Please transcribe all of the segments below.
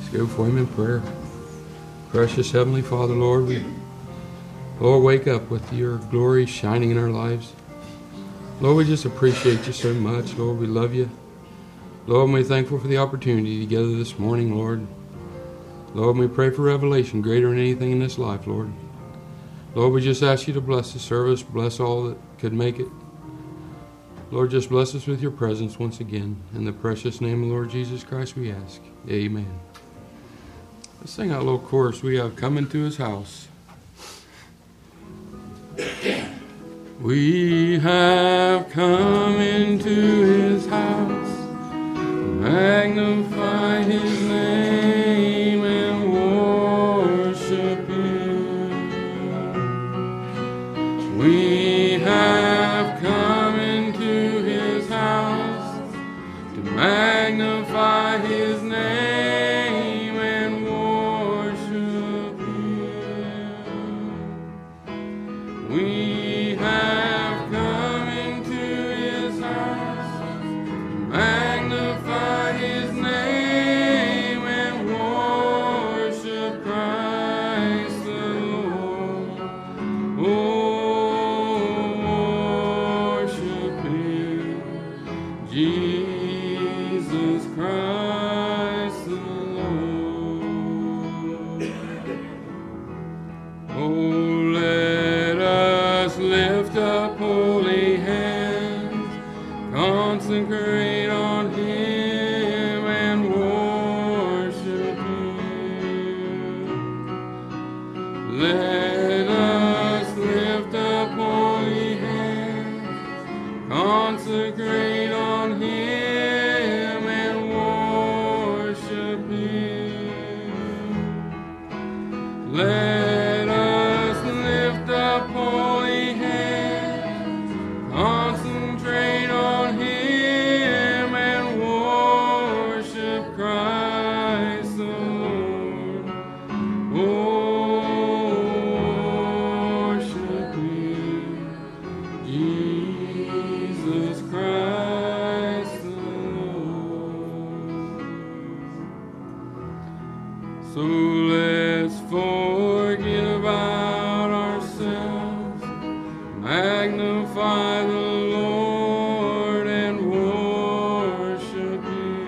go for him in prayer. Precious Heavenly Father, Lord, we wake up with your glory shining in our lives. Lord, we just appreciate you so much. Lord, we love you. Lord, we're thankful for the opportunity together this morning, Lord. Lord, we pray for revelation greater than anything in this life, Lord. Lord, we just ask you to bless the service, bless all that could make it. Lord, just bless us with your presence once again. In the precious name of the Lord Jesus Christ we ask. Amen. Let's sing out a little chorus. We have come into his house. We have come into his house, magnify his name and worship him. We have come into his house to magnify his name and worship him. We have come into his house to magnify his name and worship Christ the Lord. Oh, worship him, Jesus Christ the Lord. Oh, let us lift up holy hands, consecrate on him and worship him. Let us lift up holy hands, consecrate on him and worship him. Let us lift up holy hands, concentrate on him and worship Christ the Lord. Oh, worship him, Jesus Christ the Lord. So let's forget about ourselves, magnify the Lord and worship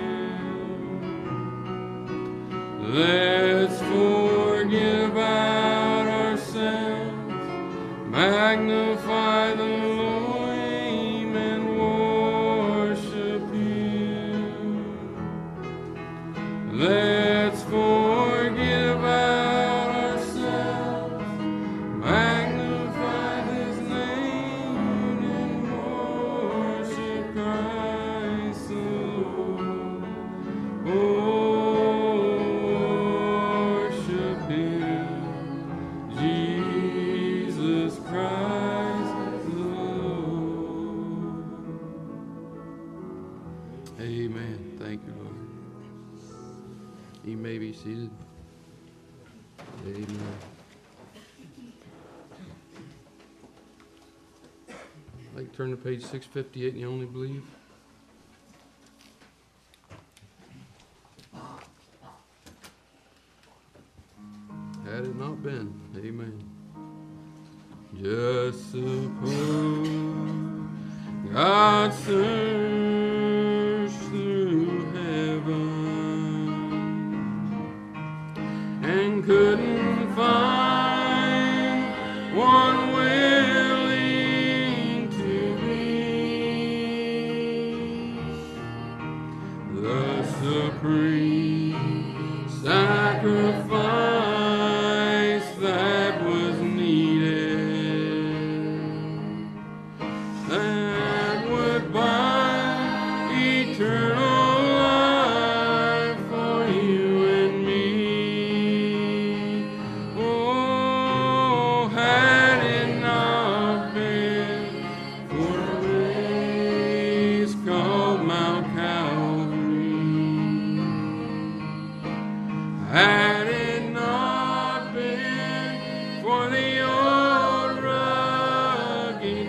him. Let's forget about ourselves, magnify the Lord and worship him. Let's forget about ourselves, magnify his name and worship Christ the Lord. Oh, worship him, Jesus Christ the Lord. Amen. Thank you, Lord. You may be seated. Amen. I'd like to turn to page 658 and you only believe. Had it not been. Amen. Just suppose God searched through heaven and couldn't find one willing to be the supreme sacrifice that was needed, that would buy eternal life for you and me. Oh, had it not been for a place called Mount Calvary, had it not been for the old rugged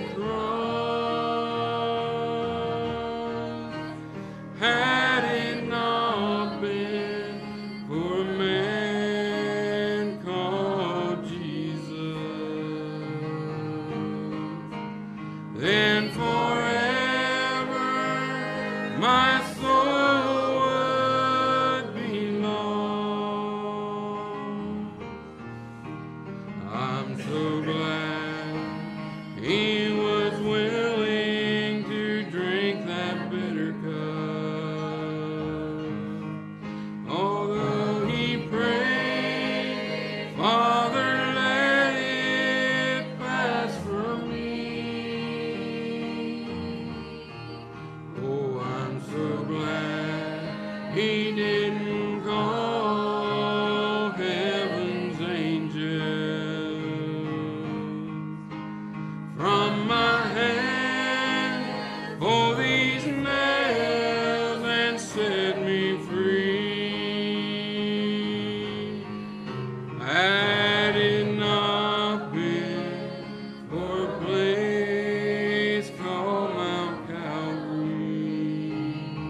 cross, had it not been for soul would belong. I'm so glad He was willing to drink that bitter cup. Although He prayed, Father, let it pass from me. Oh, I'm so glad He didn't call heaven's angels from my hand for these nails and set me free. Had it not been for a place called Mount Calvary,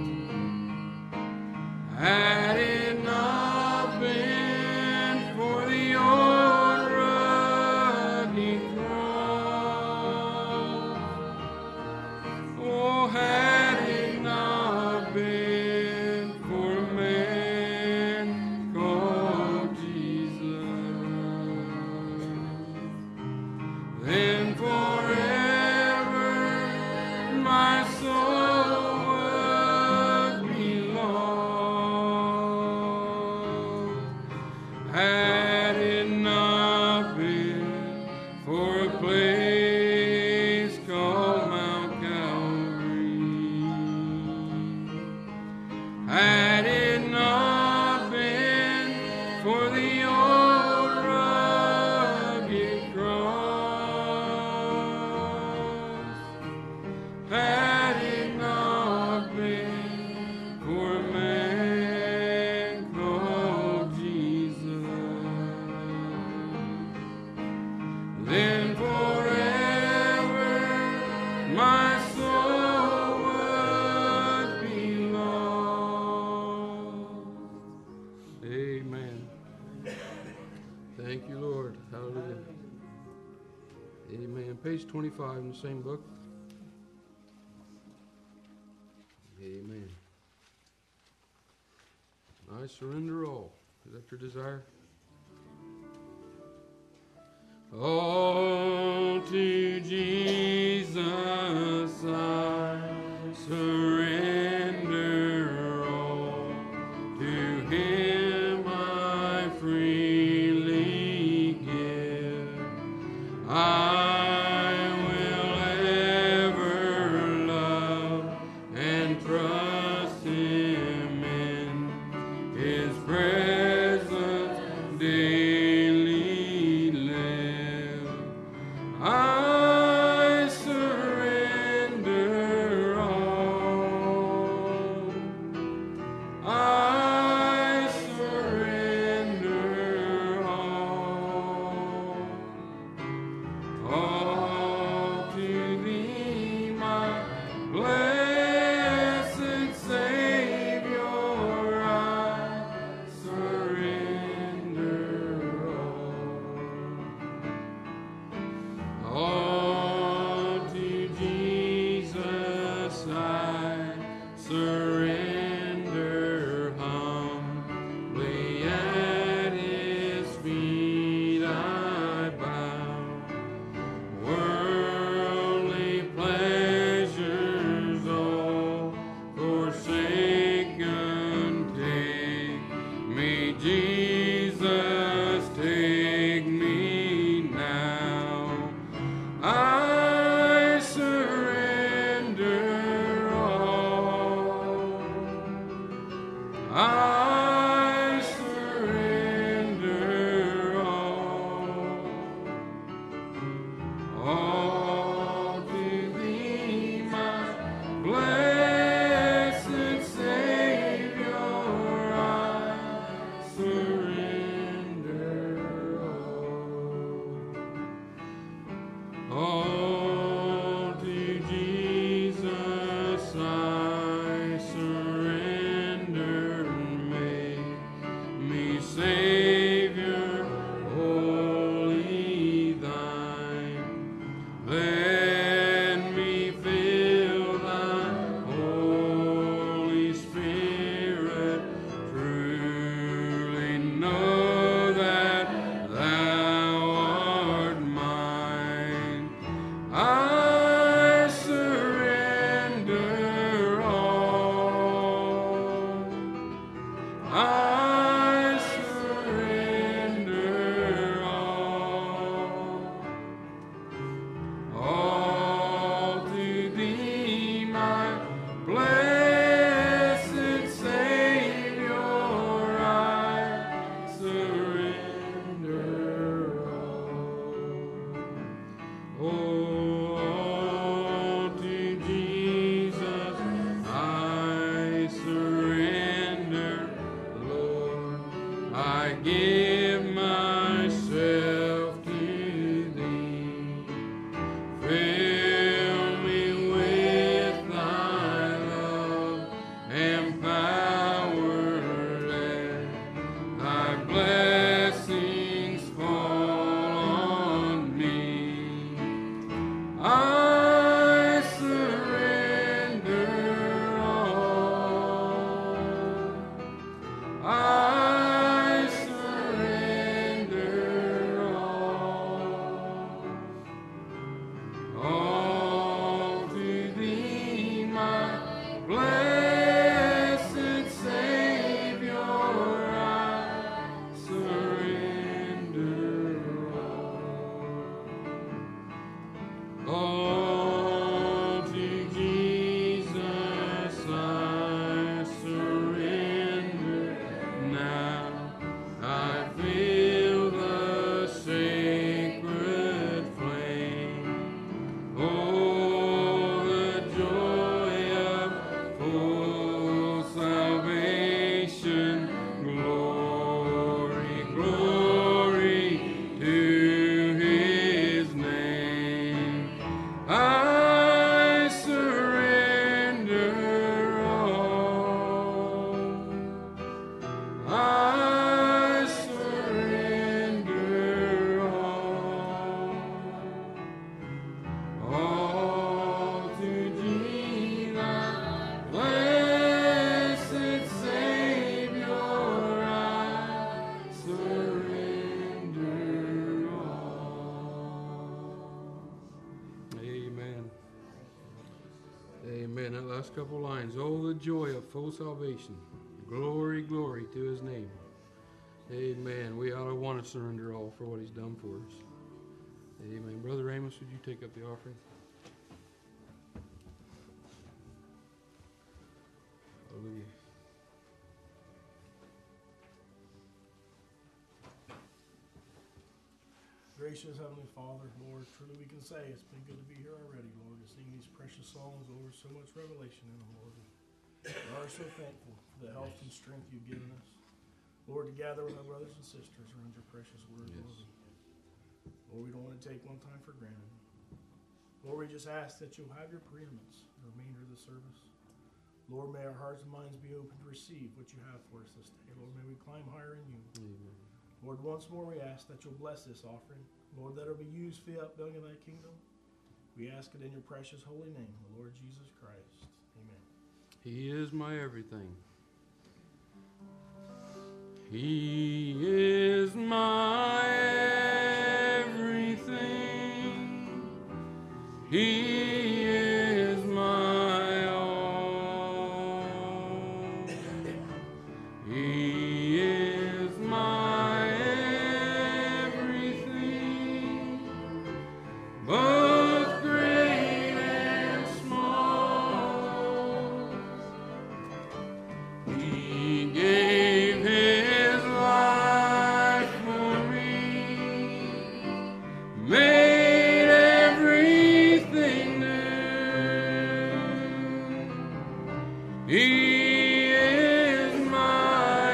had it not been for the old rugged cross, oh, had it not been for a man called Jesus, then forever my soul would be lost. Had it not been for a place called Mount Calvary, had it not been for the old rugged cross, had it not been for a man called Jesus, then forever my soul would be lost. Amen. Thank you, Lord. Hallelujah. Amen. Page 25 in the same book. Amen. I surrender all. Is that your desire? All to Jesus I surrender all. To Him I freely give. I will ever love and trust Him in His presence daily live. I surrender all. I surrender all. All to Thee, my blessed Savior, I surrender all. All to Jesus I surrender humbly, at His feet I bow. Worldly pleasures all forsaken, take me, Jesus, take me now. I surrender all. I surrender all. All to Thee, my blessed Savior, I surrender all. All to Jesus I surrender me. give myself to thee. Fill me with thy love and power, let thy blessings fall on me. I surrender all. I surrender all to thee, my blessed Savior. I surrender all to Jesus. I surrender now. I feel the sacred flame. Oh, the joy of full salvation. Glory, glory to his name. I surrender all. I surrender all to thee, thy blessed Savior. I surrender all. Amen. Amen. That last couple lines. Oh, the joy of full salvation. Glory, glory to his name. Amen. We ought to want to surrender all for what he's done for us. Amen. Brother Amos, would you take up the offering? Hallelujah. Gracious Heavenly Father, Lord, truly we can say it's been good to be here already, Lord, to sing these precious songs over so much revelation in them, Lord. We are so thankful for the health and strength you've given us. Lord, to gather with our brothers and sisters around your precious word, Yes. Lord. Lord, we don't want to take one time for granted. Lord, we just ask that you'll have your preeminence the remainder of the service. Lord, may our hearts and minds be open to receive what you have for us this day. Lord, may we climb higher in you. Amen. Lord, once more we ask that you'll bless this offering. Lord, that it will be used for the upbuilding of thy kingdom. We ask it in your precious holy name, the Lord Jesus Christ. Amen. He is my everything. He is my everything. He is my all. He is my everything, both great and small. He gave his life for me, made everything new. He is my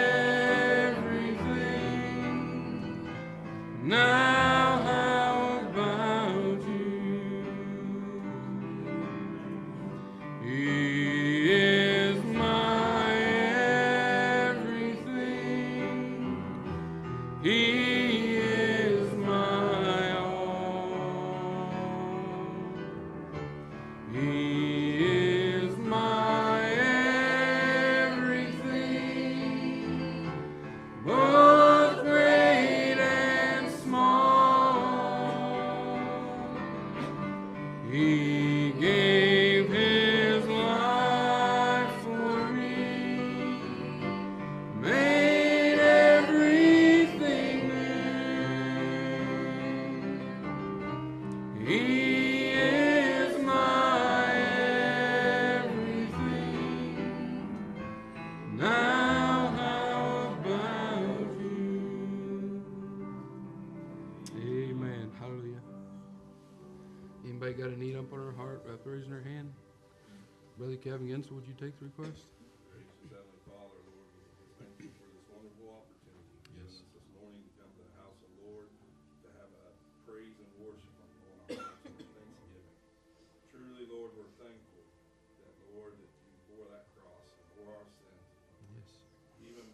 everything. Now how about you? He is my everything. He is my all. He is my everything, both great and small. He gave his life for me, made everything new. He is my everything. Now how about you? Amen. Hallelujah. Anybody got a need up on our heart by raising their hand? Brother Kevin Gensel, would you take the request? Gracious Heavenly Father, Lord, we thank you for this wonderful opportunity. Yes.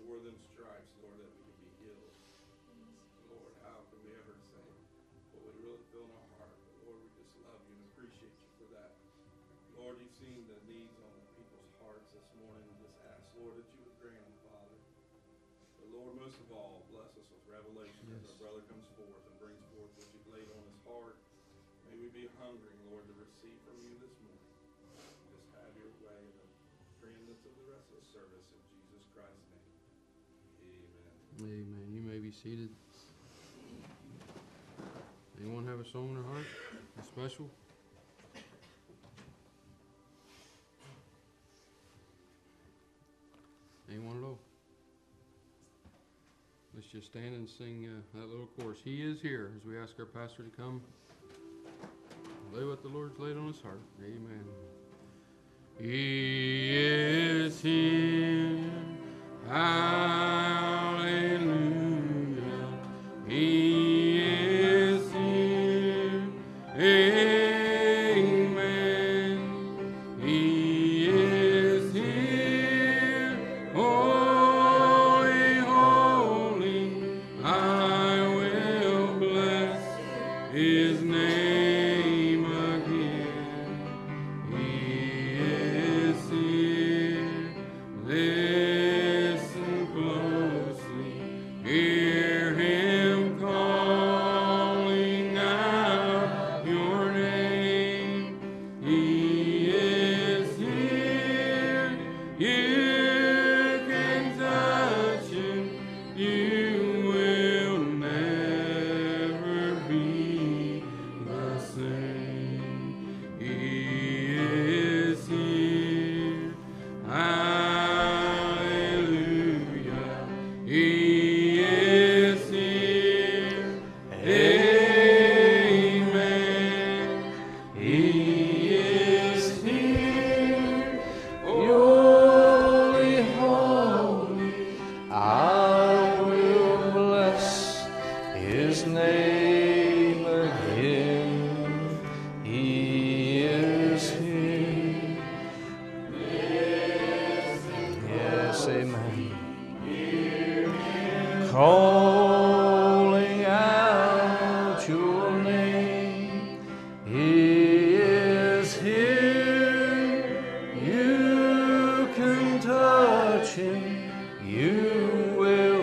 were them stripes, Lord, that we could be healed. Lord, how can we ever say what we really feel in our heart? But Lord, we just love you and appreciate you for that. Lord, you've seen the needs on the people's hearts this morning. And just ask, Lord, that you would grant them, Father. But Lord, most of all, bless us with revelation as our brother comes forth and brings forth what you've laid on his heart. May we be hungry, Lord, to receive from you this morning. Just have your way in the preeminence of the rest of the service in Jesus Christ's name. Amen. Amen. You may be seated. Anyone have a song in their heart? A special? Anyone at all? Let's just stand and sing that little chorus. He is here, as we ask our pastor to come lay what the Lord's laid on his heart. Amen. He is here. Hallelujah. He is here. Amen. He is here. Holy, holy. I will bless his name again. He is here. Listen closely. Hear him calling out your name. He is here. You can touch him. You will never be the same. He is here. Hallelujah. He is here. Amen. He is here. Holy, holy. I will bless his name again. He is here. Yes, amen. Calling out your name. He is here. You can touch him. You will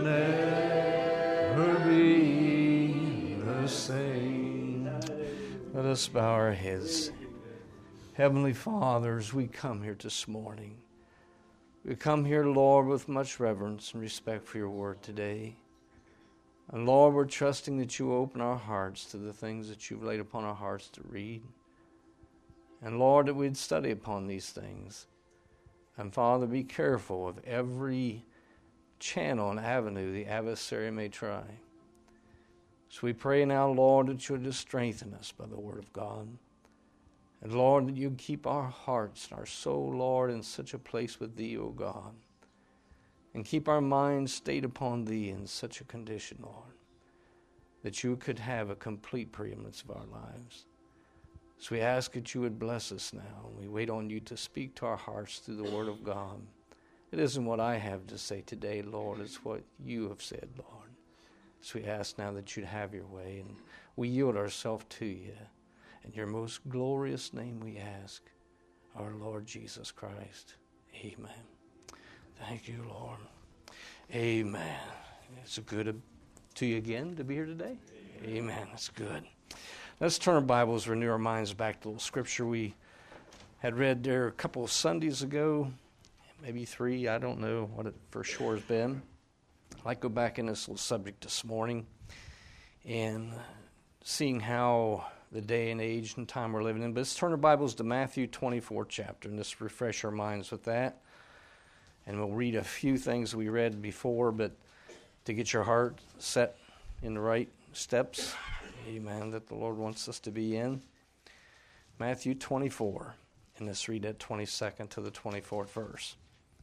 never be the same. Let us bow our heads. Heavenly Father, as we come here this morning, we come here, Lord, with much reverence and respect for your word today. And Lord, we're trusting that you open our hearts to the things that you've laid upon our hearts to read. And Lord, that we'd study upon these things. And Father, be careful of every channel and avenue the adversary may try. So we pray now, Lord, that you would just strengthen us by the word of God. And Lord, that you'd keep our hearts and our soul, Lord, in such a place with thee, O God. And keep our minds stayed upon thee in such a condition, Lord, that you could have a complete preeminence of our lives. So we ask that you would bless us now. We wait on you to speak to our hearts through the word of God. It isn't what I have to say today, Lord. It's what you have said, Lord. So we ask now that you'd have your way, and we yield ourselves to you. In your most glorious name we ask, our Lord Jesus Christ. Amen. Thank you, Lord. Amen. It's good to you again to be here today. Amen. That's good. Let's turn our Bibles, renew our minds back to the little scripture we had read there a couple of Sundays ago, maybe 3. I don't know what it for sure has been. I'd like to go back in this little subject this morning and seeing how the day and age and time we're living in. But let's turn our Bibles to Matthew 24 chapter and just refresh our minds with that. And we'll read a few things we read before, but to get your heart set in the right steps, amen, that the Lord wants us to be in. Matthew 24, and let's read that 22nd to the 24th verse.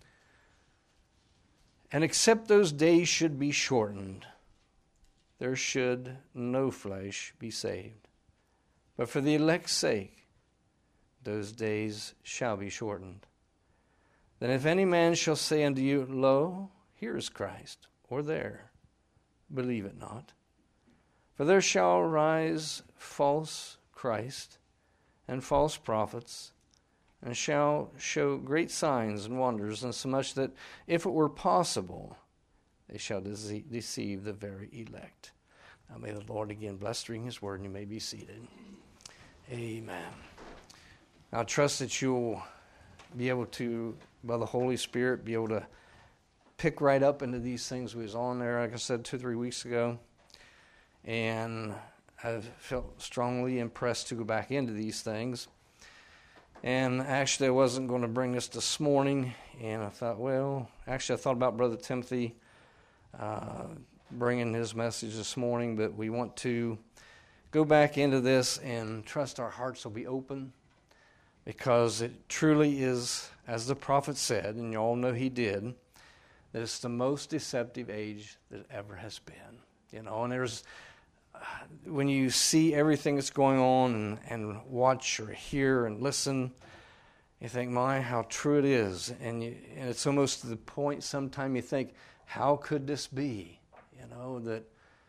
And except those days should be shortened, there should no flesh be saved. But for the elect's sake, those days shall be shortened. Then if any man shall say unto you, Lo, here is Christ, or there. Believe it not. For there shall rise false Christ and false prophets, and shall show great signs and wonders, insomuch that if it were possible, they shall deceive the very elect. Now may the Lord again bless reading His word, and you may be seated. Amen. I trust that you'll be able to, by the Holy Spirit, be able to pick right up into these things. We was on there, like I said, 2-3 weeks ago, and I felt strongly impressed to go back into these things. And actually, I wasn't going to bring this morning, and I thought, I thought about Brother Timothy bringing his message this morning, but we want to go back into this and trust our hearts will be open, because it truly is, as the prophet said, and you all know he did, that it's the most deceptive age that ever has been. And there's, when you see everything that's going on and watch or hear and listen, you think, my, how true it is. And it's almost to the point sometimes you think, how could this be? That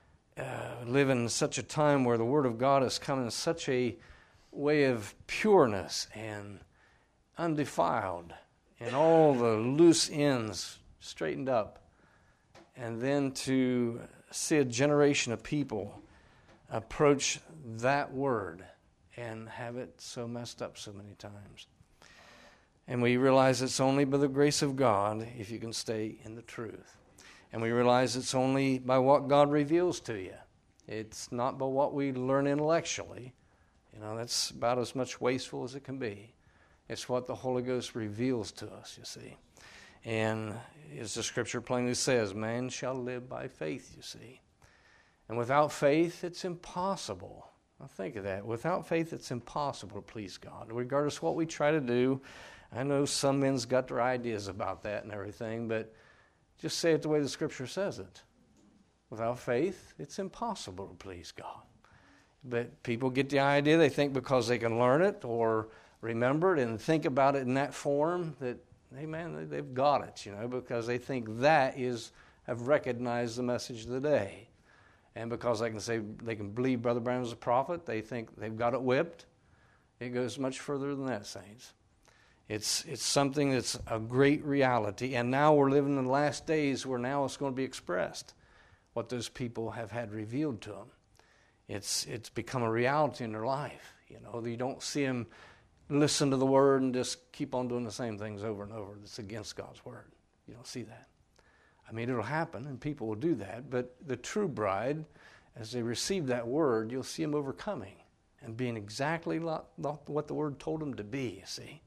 live in such a time where the Word of God has come in such a way of pureness and undefiled, and all the loose ends straightened up, and then to see a generation of people approach that Word and have it so messed up so many times. And we realize it's only by the grace of God if you can stay in the truth. And we realize it's only by what God reveals to you. It's not by what we learn intellectually. That's about as much wasteful as it can be. It's what the Holy Ghost reveals to us, you see. And as the Scripture plainly says, man shall live by faith, you see. And without faith, it's impossible. Now think of that. Without faith, it's impossible to please God. Regardless of what we try to do, I know some men's got their ideas about that and everything, but just say it the way the Scripture says it. Without faith, it's impossible to please God. But people get the idea, they think because they can learn it or remember it and think about it in that form, that, hey man, they've got it, because they think that have recognized the message of the day. And because they can believe Brother Branham is a prophet, they think they've got it whipped. It goes much further than that, saints. It's something that's a great reality. And now we're living in the last days where now it's going to be expressed, what those people have had revealed to them. It's become a reality in their life. You don't see them listen to the Word and just keep on doing the same things over and over. That's against God's Word. You don't see that. I mean, it'll happen, and people will do that. But the true bride, as they receive that Word, you'll see them overcoming and being exactly what the Word told them to be, you see.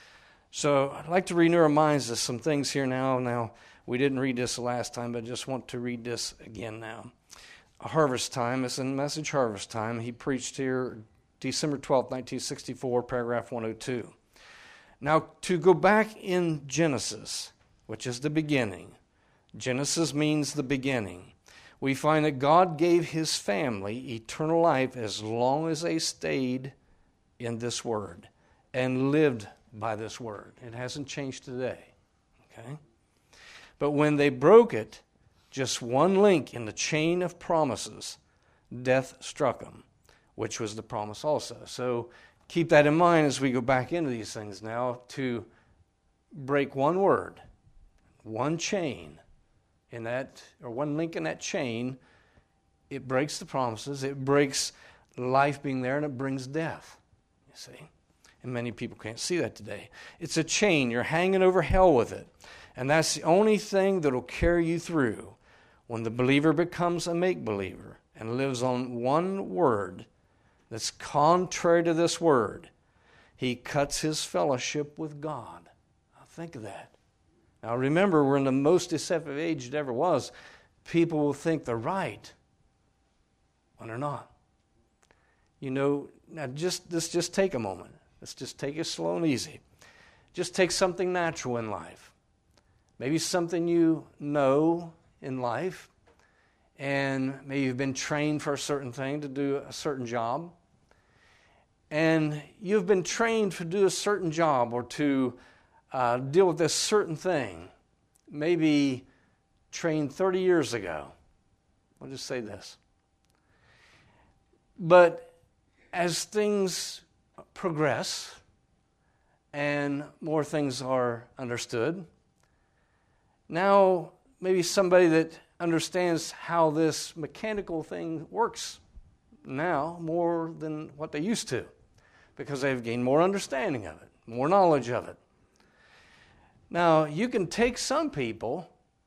So I'd like to renew our minds to some things here now. Now, we didn't read this the last time, but I just want to read this again now. Harvest Time, it's in Message Harvest Time. He preached here December 12th, 1964, paragraph 102. Now, to go back in Genesis, which is the beginning, Genesis means the beginning, we find that God gave His family eternal life as long as they stayed in this Word and lived by this Word. It hasn't changed today, okay? But when they broke it, just one link in the chain of promises, death struck them, which was the promise also. So keep that in mind as we go back into these things now. To break one word, one chain in that, or one link in that chain, it breaks the promises, it breaks life being there, and it brings death, you see. And many people can't see that today. It's a chain. You're hanging over hell with it. And that's the only thing that will carry you through. When the believer becomes a make-believer and lives on one word that's contrary to this word, he cuts his fellowship with God. Now think of that. Now remember, we're in the most deceptive age it ever was. People will think they're right when they're not. Now let's just take a moment. Let's just take it slow and easy. Just take something natural in life. Maybe something you know in life, and maybe you've been trained for a certain thing to do a certain job, and you've been trained to do a certain job or to deal with this certain thing, maybe trained 30 years ago. I'll just say this. But as things progress and more things are understood, now maybe somebody that understands how this mechanical thing works now more than what they used to, because they've gained more understanding of it, more knowledge of it. Now, you can take some people,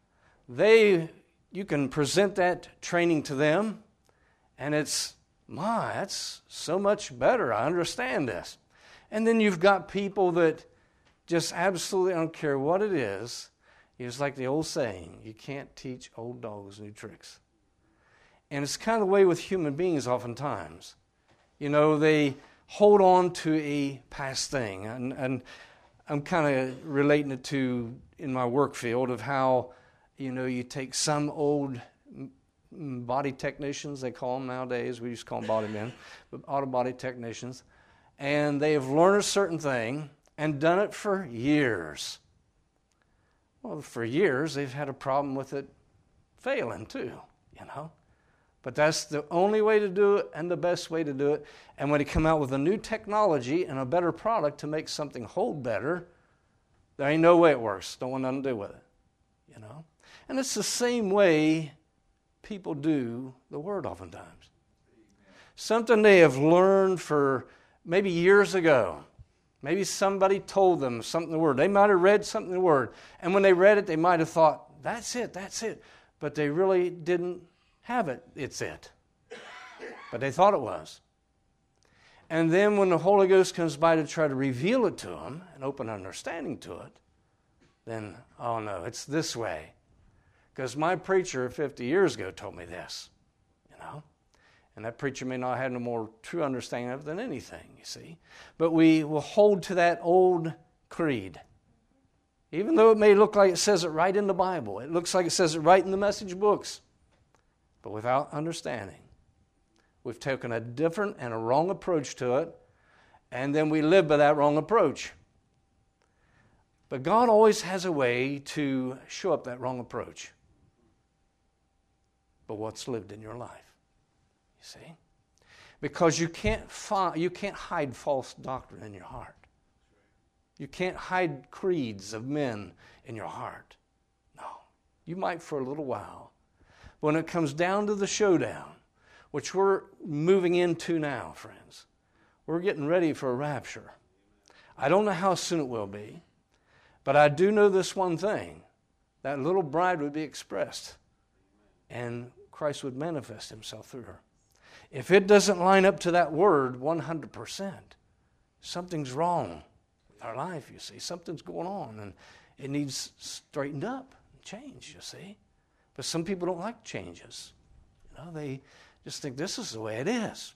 you can present that training to them, and that's so much better. I understand this. And then you've got people that just absolutely don't care what it is. It's like the old saying, you can't teach old dogs new tricks. And it's kind of the way with human beings oftentimes. They hold on to a past thing. And I'm kind of relating it to, in my work field, of how, you take some old body technicians, they call them nowadays, we used to call them body men, but auto body technicians, and they have learned a certain thing and done it for years. Well, for years, they've had a problem with it failing too, But that's the only way to do it and the best way to do it. And when they come out with a new technology and a better product to make something hold better, there ain't no way it works. Don't want nothing to do with it, And it's the same way people do the Word oftentimes. Something they have learned for maybe years ago. Maybe somebody told them something in the Word. They might have read something in the Word. And when they read it, they might have thought, that's it. But they really didn't have it. It's it. But they thought it was. And then when the Holy Ghost comes by to try to reveal it to them and open understanding to it, then, oh no, it's this way. Because my preacher 50 years ago told me this, And that preacher may not have no more true understanding of it than anything, you see. But we will hold to that old creed. Even though it may look like it says it right in the Bible. It looks like it says it right in the message books. But without understanding. We've taken a different and a wrong approach to it. And then we live by that wrong approach. But God always has a way to show up that wrong approach. But what's lived in your life, you see? Because you can't hide false doctrine in your heart. You can't hide creeds of men in your heart. No. You might for a little while. But when it comes down to the showdown, which we're moving into now, friends, we're getting ready for a rapture. I don't know how soon it will be, but I do know this one thing. That little bride would be expressed, and Christ would manifest himself through her. If it doesn't line up to that word 100%, something's wrong with our life, you see. Something's going on, and it needs straightened up and changed, you see. But some people don't like changes. They just think this is the way it is,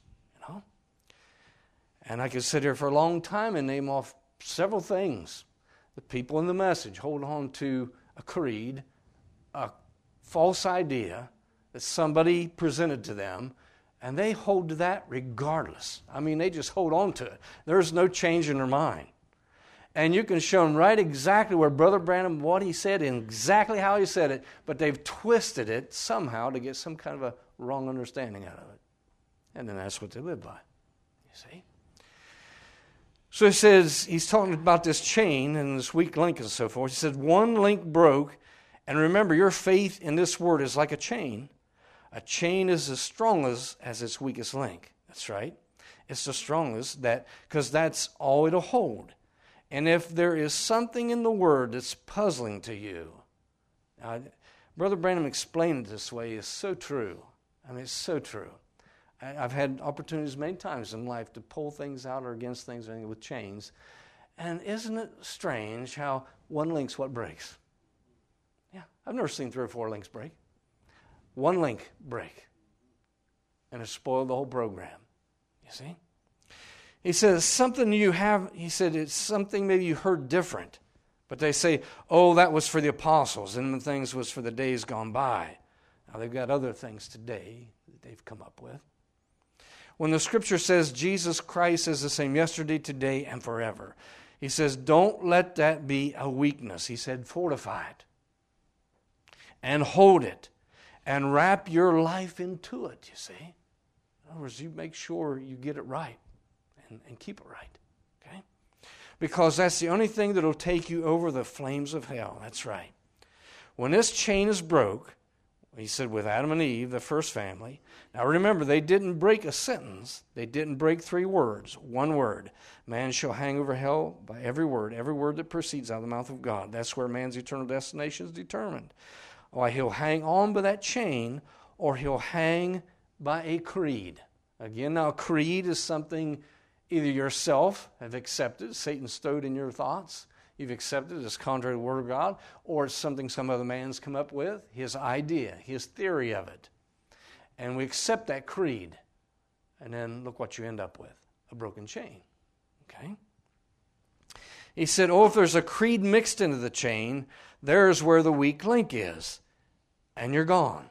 And I could sit here for a long time and name off several things. The people in the message hold on to a creed, a false idea that somebody presented to them, and they hold to that regardless. I mean, they just hold on to it. There's no change in their mind. And you can show them right exactly where Brother Branham, what he said, and exactly how he said it, but they've twisted it somehow to get some kind of a wrong understanding out of it. And then that's what they live by, you see. So he says, he's talking about this chain and this weak link and so forth. He said, one link broke, and remember, your faith in this word is like a chain. A chain is as strong as its weakest link. That's right. It's the strongest, because that's all it'll hold. And if there is something in the word that's puzzling to you, Brother Branham explained it this way. It's so true. I mean, it's so true. I've had opportunities many times in life to pull things out or against things with chains. And isn't it strange how one link's what breaks? Yeah, I've never seen 3 or 4 links break. One link break. And it spoiled the whole program. You see? He says, something you have, he said, it's something maybe you heard different. But they say, oh, that was for the apostles, and the things was for the days gone by. Now they've got other things today that they've come up with. When the scripture says Jesus Christ is the same yesterday, today, and forever, he says, don't let that be a weakness. He said, fortify it. and hold it and wrap your life into it, you see. In other words, you make sure you get it right and keep it right, okay? Because that's the only thing that will take you over the flames of hell. That's right. When this chain is broke, he said with Adam and Eve, the first family. Now remember, they didn't break a sentence. They didn't break 3 words. 1 word. Man shall hang over hell by every word that proceeds out of the mouth of God. That's where man's eternal destination is determined. Why, he'll hang on by that chain, or he'll hang by a creed. Again, now a creed is something either yourself have accepted, Satan stowed in your thoughts, you've accepted it as contrary to the Word of God, or it's something some other man's come up with, his idea, his theory of it. And we accept that creed. And then look what you end up with, a broken chain. Okay? He said, if there's a creed mixed into the chain, there's where the weak link is. And you're gone.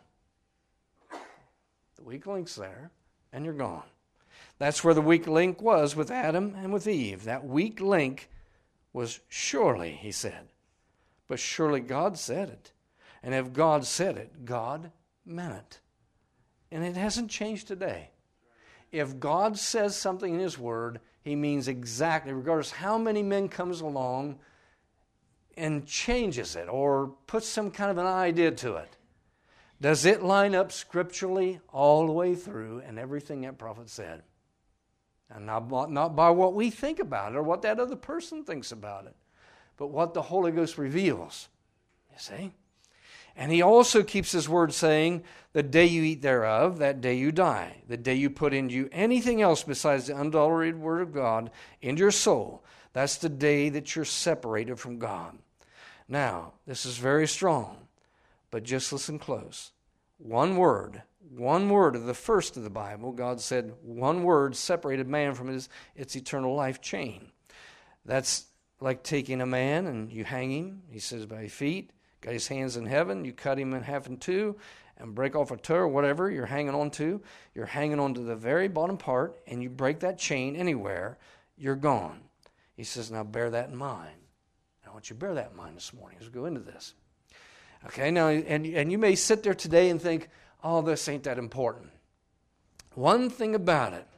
The weak link's there, and you're gone. That's where the weak link was with Adam and with Eve. That weak link was surely, he said. But surely God said it. And if God said it, God meant it. And it hasn't changed today. If God says something in His Word, He means exactly, regardless how many men comes along and changes it or puts some kind of an idea to it. Does it line up scripturally all the way through and everything that prophet said? And not by what we think about it or what that other person thinks about it, but what the Holy Ghost reveals. You see? And He also keeps His word saying, the day you eat thereof, that day you die. The day you put into you anything else besides the unadulterated word of God into your soul, that's the day that you're separated from God. Now, this is very strong, but just listen close. One word of the first of the Bible, God said one word separated man from its eternal life chain. That's like taking a man and you hang him, he says, by his feet, got his hands in heaven, you cut him in half in two and break off a toe or whatever you're hanging on to. You're hanging on to the very bottom part and you break that chain anywhere, you're gone. He says, now bear that in mind. I want you to bear that in mind this morning as we go into this. Okay, now, and you may sit there today and think, oh, this ain't that important. One thing about it,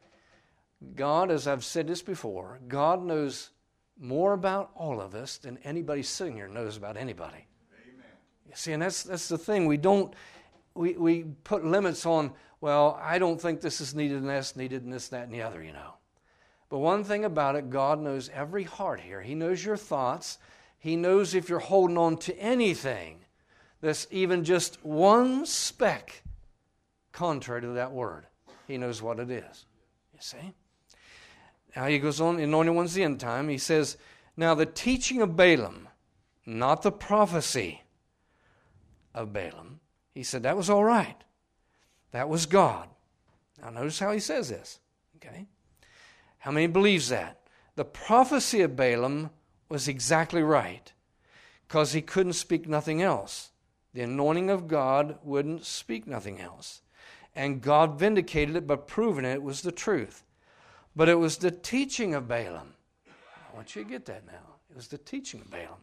God, as I've said this before, God knows more about all of us than anybody sitting here knows about anybody. Amen. You see, and that's the thing. We put limits on, well, I don't think this is needed and that's needed and this, that, and the other, you know. But one thing about it, God knows every heart here. He knows your thoughts. He knows if you're holding on to anything that's even just one speck contrary to that word. He knows what it is. You see? Now he goes on, anointed one's the end time. He says, now the teaching of Balaam, not the prophecy of Balaam. He said that was all right. That was God. Now notice how he says this. Okay? How many believes that? The prophecy of Balaam was exactly right because he couldn't speak nothing else. The anointing of God wouldn't speak nothing else. And God vindicated it by proving it was the truth. But it was the teaching of Balaam. I want you to get that now. It was the teaching of Balaam.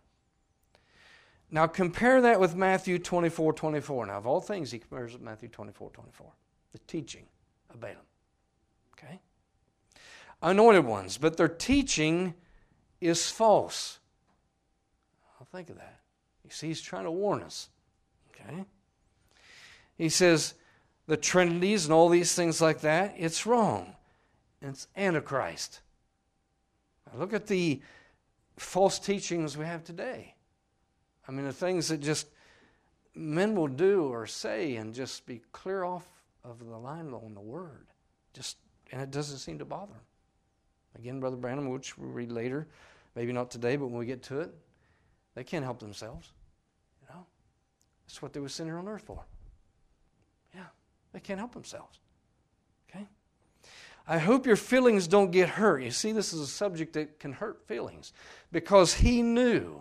Now compare that with Matthew 24:24. Now of all things, he compares with Matthew 24:24. The teaching of Balaam. Okay? Anointed ones, but their teaching is false. I'll think of that. You see, he's trying to warn us. Okay? He says, the Trinities and all these things like that, it's wrong. It's Antichrist. Now look at the false teachings we have today. I mean, the things that just men will do or say and just be clear off of the line on the word. And it doesn't seem to bother them. Again, Brother Branham, which we'll read later, maybe not today, but when we get to it, they can't help themselves. You know? That's what they were sent here on earth for. Yeah, they can't help themselves. Okay? I hope your feelings don't get hurt. You see, this is a subject that can hurt feelings because he knew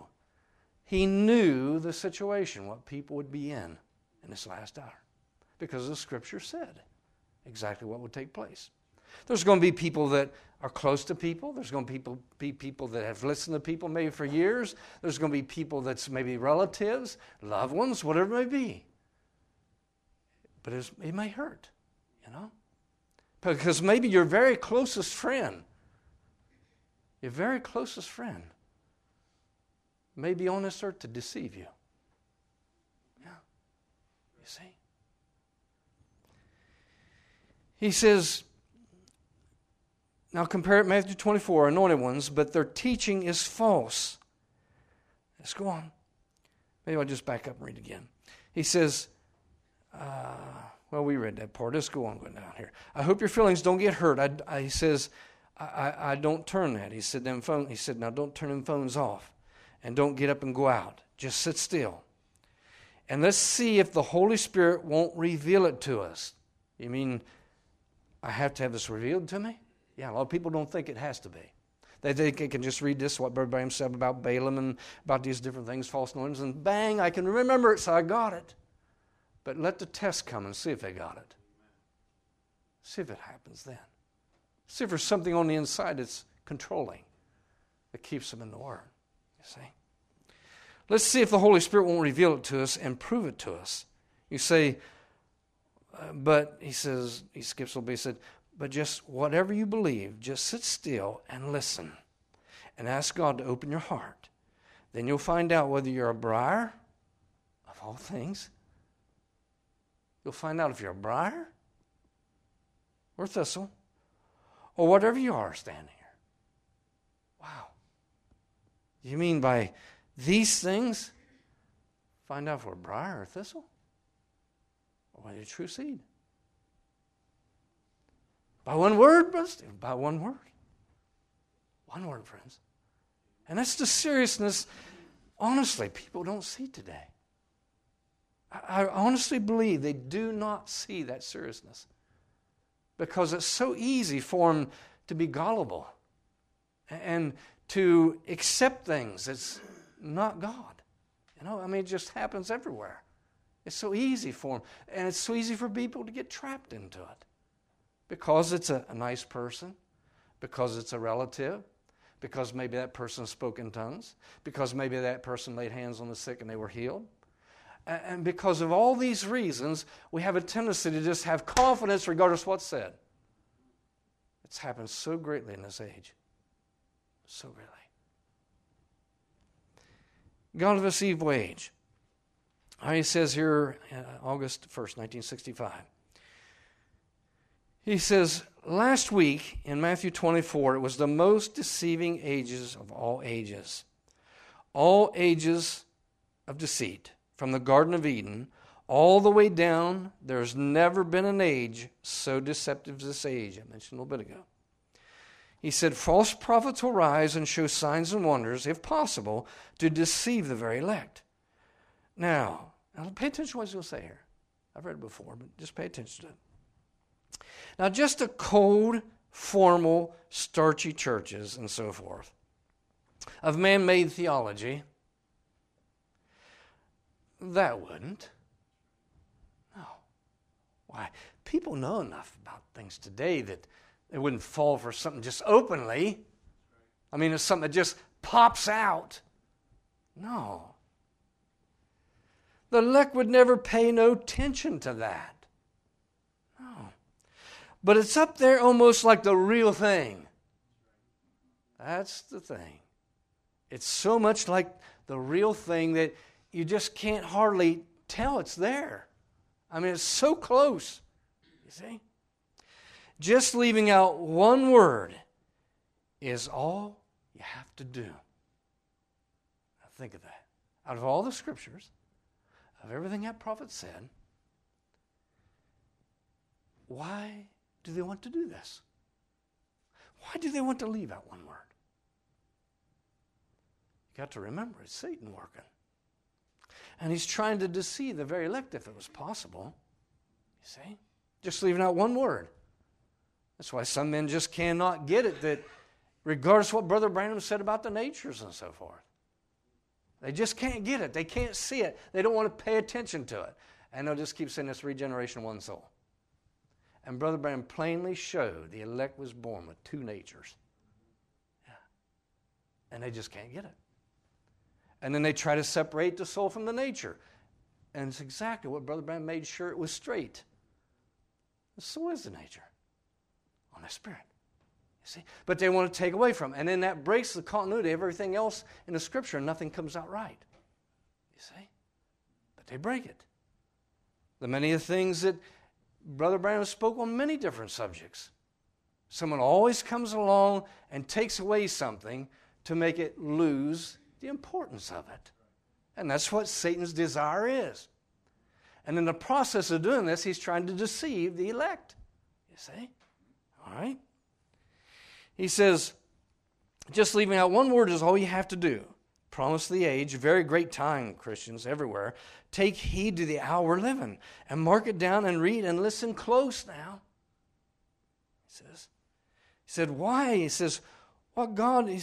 the situation, what people would be in this last hour, because the Scripture said exactly what would take place. There's going to be people that are close to people. There's going to be people that have listened to people maybe for years. There's going to be people that's maybe relatives, loved ones, whatever it may be. But it may hurt, you know. Because maybe your very closest friend, may be on this earth to deceive you. Yeah, you see. He says, now compare it Matthew 24, anointed ones, but their teaching is false. Let's go on. Maybe I'll just back up and read again. He says, well, we read that part. Let's go on going down here. I hope your feelings don't get hurt. He says, I don't turn that. He said, now don't turn them phones off. And don't get up and go out. Just sit still. And let's see if the Holy Spirit won't reveal it to us. You mean I have to have this revealed to me? Yeah, a lot of people don't think it has to be. They think they can just read this, what Brother Branham said about Balaam and about these different things, false anointings, and bang, I can remember it, so I got it. But let the test come and see if they got it. See if it happens then. See if there's something on the inside that's controlling, that keeps them in the Word. You see? Let's see if the Holy Spirit won't reveal it to us and prove it to us. You say, but he says, he skips a little bit, he said, but just whatever you believe, just sit still and listen and ask God to open your heart. Then you'll find out whether you're a briar, of all things. You'll find out if you're a briar or thistle or whatever you are standing here. Wow. You mean by these things, find out if we're a briar or thistle or whether you're true seed? By one word, brother Stephen, by one word. One word, friends. And that's the seriousness, honestly, people don't see today. I honestly believe they do not see that seriousness because it's so easy for them to be gullible and to accept things that's not God. You know, I mean, it just happens everywhere. It's so easy for them, and it's so easy for people to get trapped into it because it's a nice person, because it's a relative, because maybe that person spoke in tongues, because maybe that person laid hands on the sick and they were healed. And because of all these reasons, we have a tendency to just have confidence regardless of what's said. It's happened so greatly in this age. So greatly. God of this evil age. He says here, August 1st, 1965. He says, last week in Matthew 24, it was the most deceiving ages of all ages. All ages of deceit. From the Garden of Eden all the way down, there's never been an age so deceptive as this age. I mentioned a little bit ago. He said, false prophets will rise and show signs and wonders, if possible, to deceive the very elect. Now pay attention to what he's going to say here. I've read it before, but just pay attention to it. Now, just a cold, formal, starchy churches and so forth of man-made theology, that wouldn't. No. Why? People know enough about things today that they wouldn't fall for something just openly. I mean, it's something that just pops out. No. The elect would never pay no attention to that. No. But it's up there almost like the real thing. That's the thing. It's so much like the real thing that you just can't hardly tell it's there. I mean, it's so close. You see? Just leaving out one word is all you have to do. Now think of that. Out of all the scriptures, of everything that prophet said, why do they want to do this? Why do they want to leave out one word? You got to remember, it's Satan working. And he's trying to deceive the very elect if it was possible. You see? Just leaving out one word. That's why some men just cannot get it, that regardless of what Brother Branham said about the natures and so forth. They just can't get it. They can't see it. They don't want to pay attention to it. And they'll just keep saying it's regeneration of one soul. And Brother Branham plainly showed the elect was born with two natures. Yeah. And they just can't get it. And then they try to separate the soul from the nature. And it's exactly what Brother Branham made sure it was straight. The soul is the nature on the spirit. You see? But they want to take away from it. And then that breaks the continuity of everything else in the Scripture, and nothing comes out right. You see? But they break it. The many things that Brother Branham spoke on many different subjects. Someone always comes along and takes away something to make it lose the importance of it. And that's what Satan's desire is. And in the process of doing this, he's trying to deceive the elect. You see? All right? He says, just leaving out one word is all you have to do. Promise of the age, very great time, Christians everywhere. Take heed to the hour we're living and mark it down and read and listen close now. He said, why? He says, what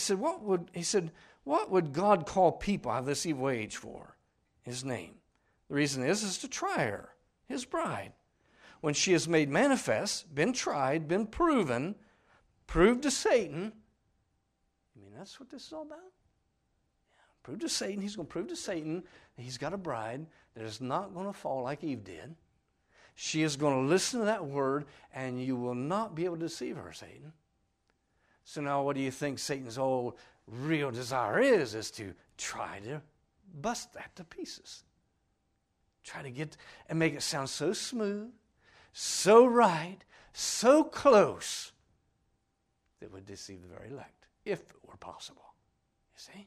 would God call people out of this evil age for? His name. The reason is to try her, his bride. When she is made manifest, been tried, been proven, proved to Satan. I mean, that's what this is all about? Prove to Satan, he's going to prove to Satan that he's got a bride that is not going to fall like Eve did. She is going to listen to that word, and you will not be able to deceive her, Satan. So now what do you think Satan's whole real desire is to try to bust that to pieces. Try to get and make it sound so smooth, so right, so close that it would deceive the very elect, if it were possible. You see?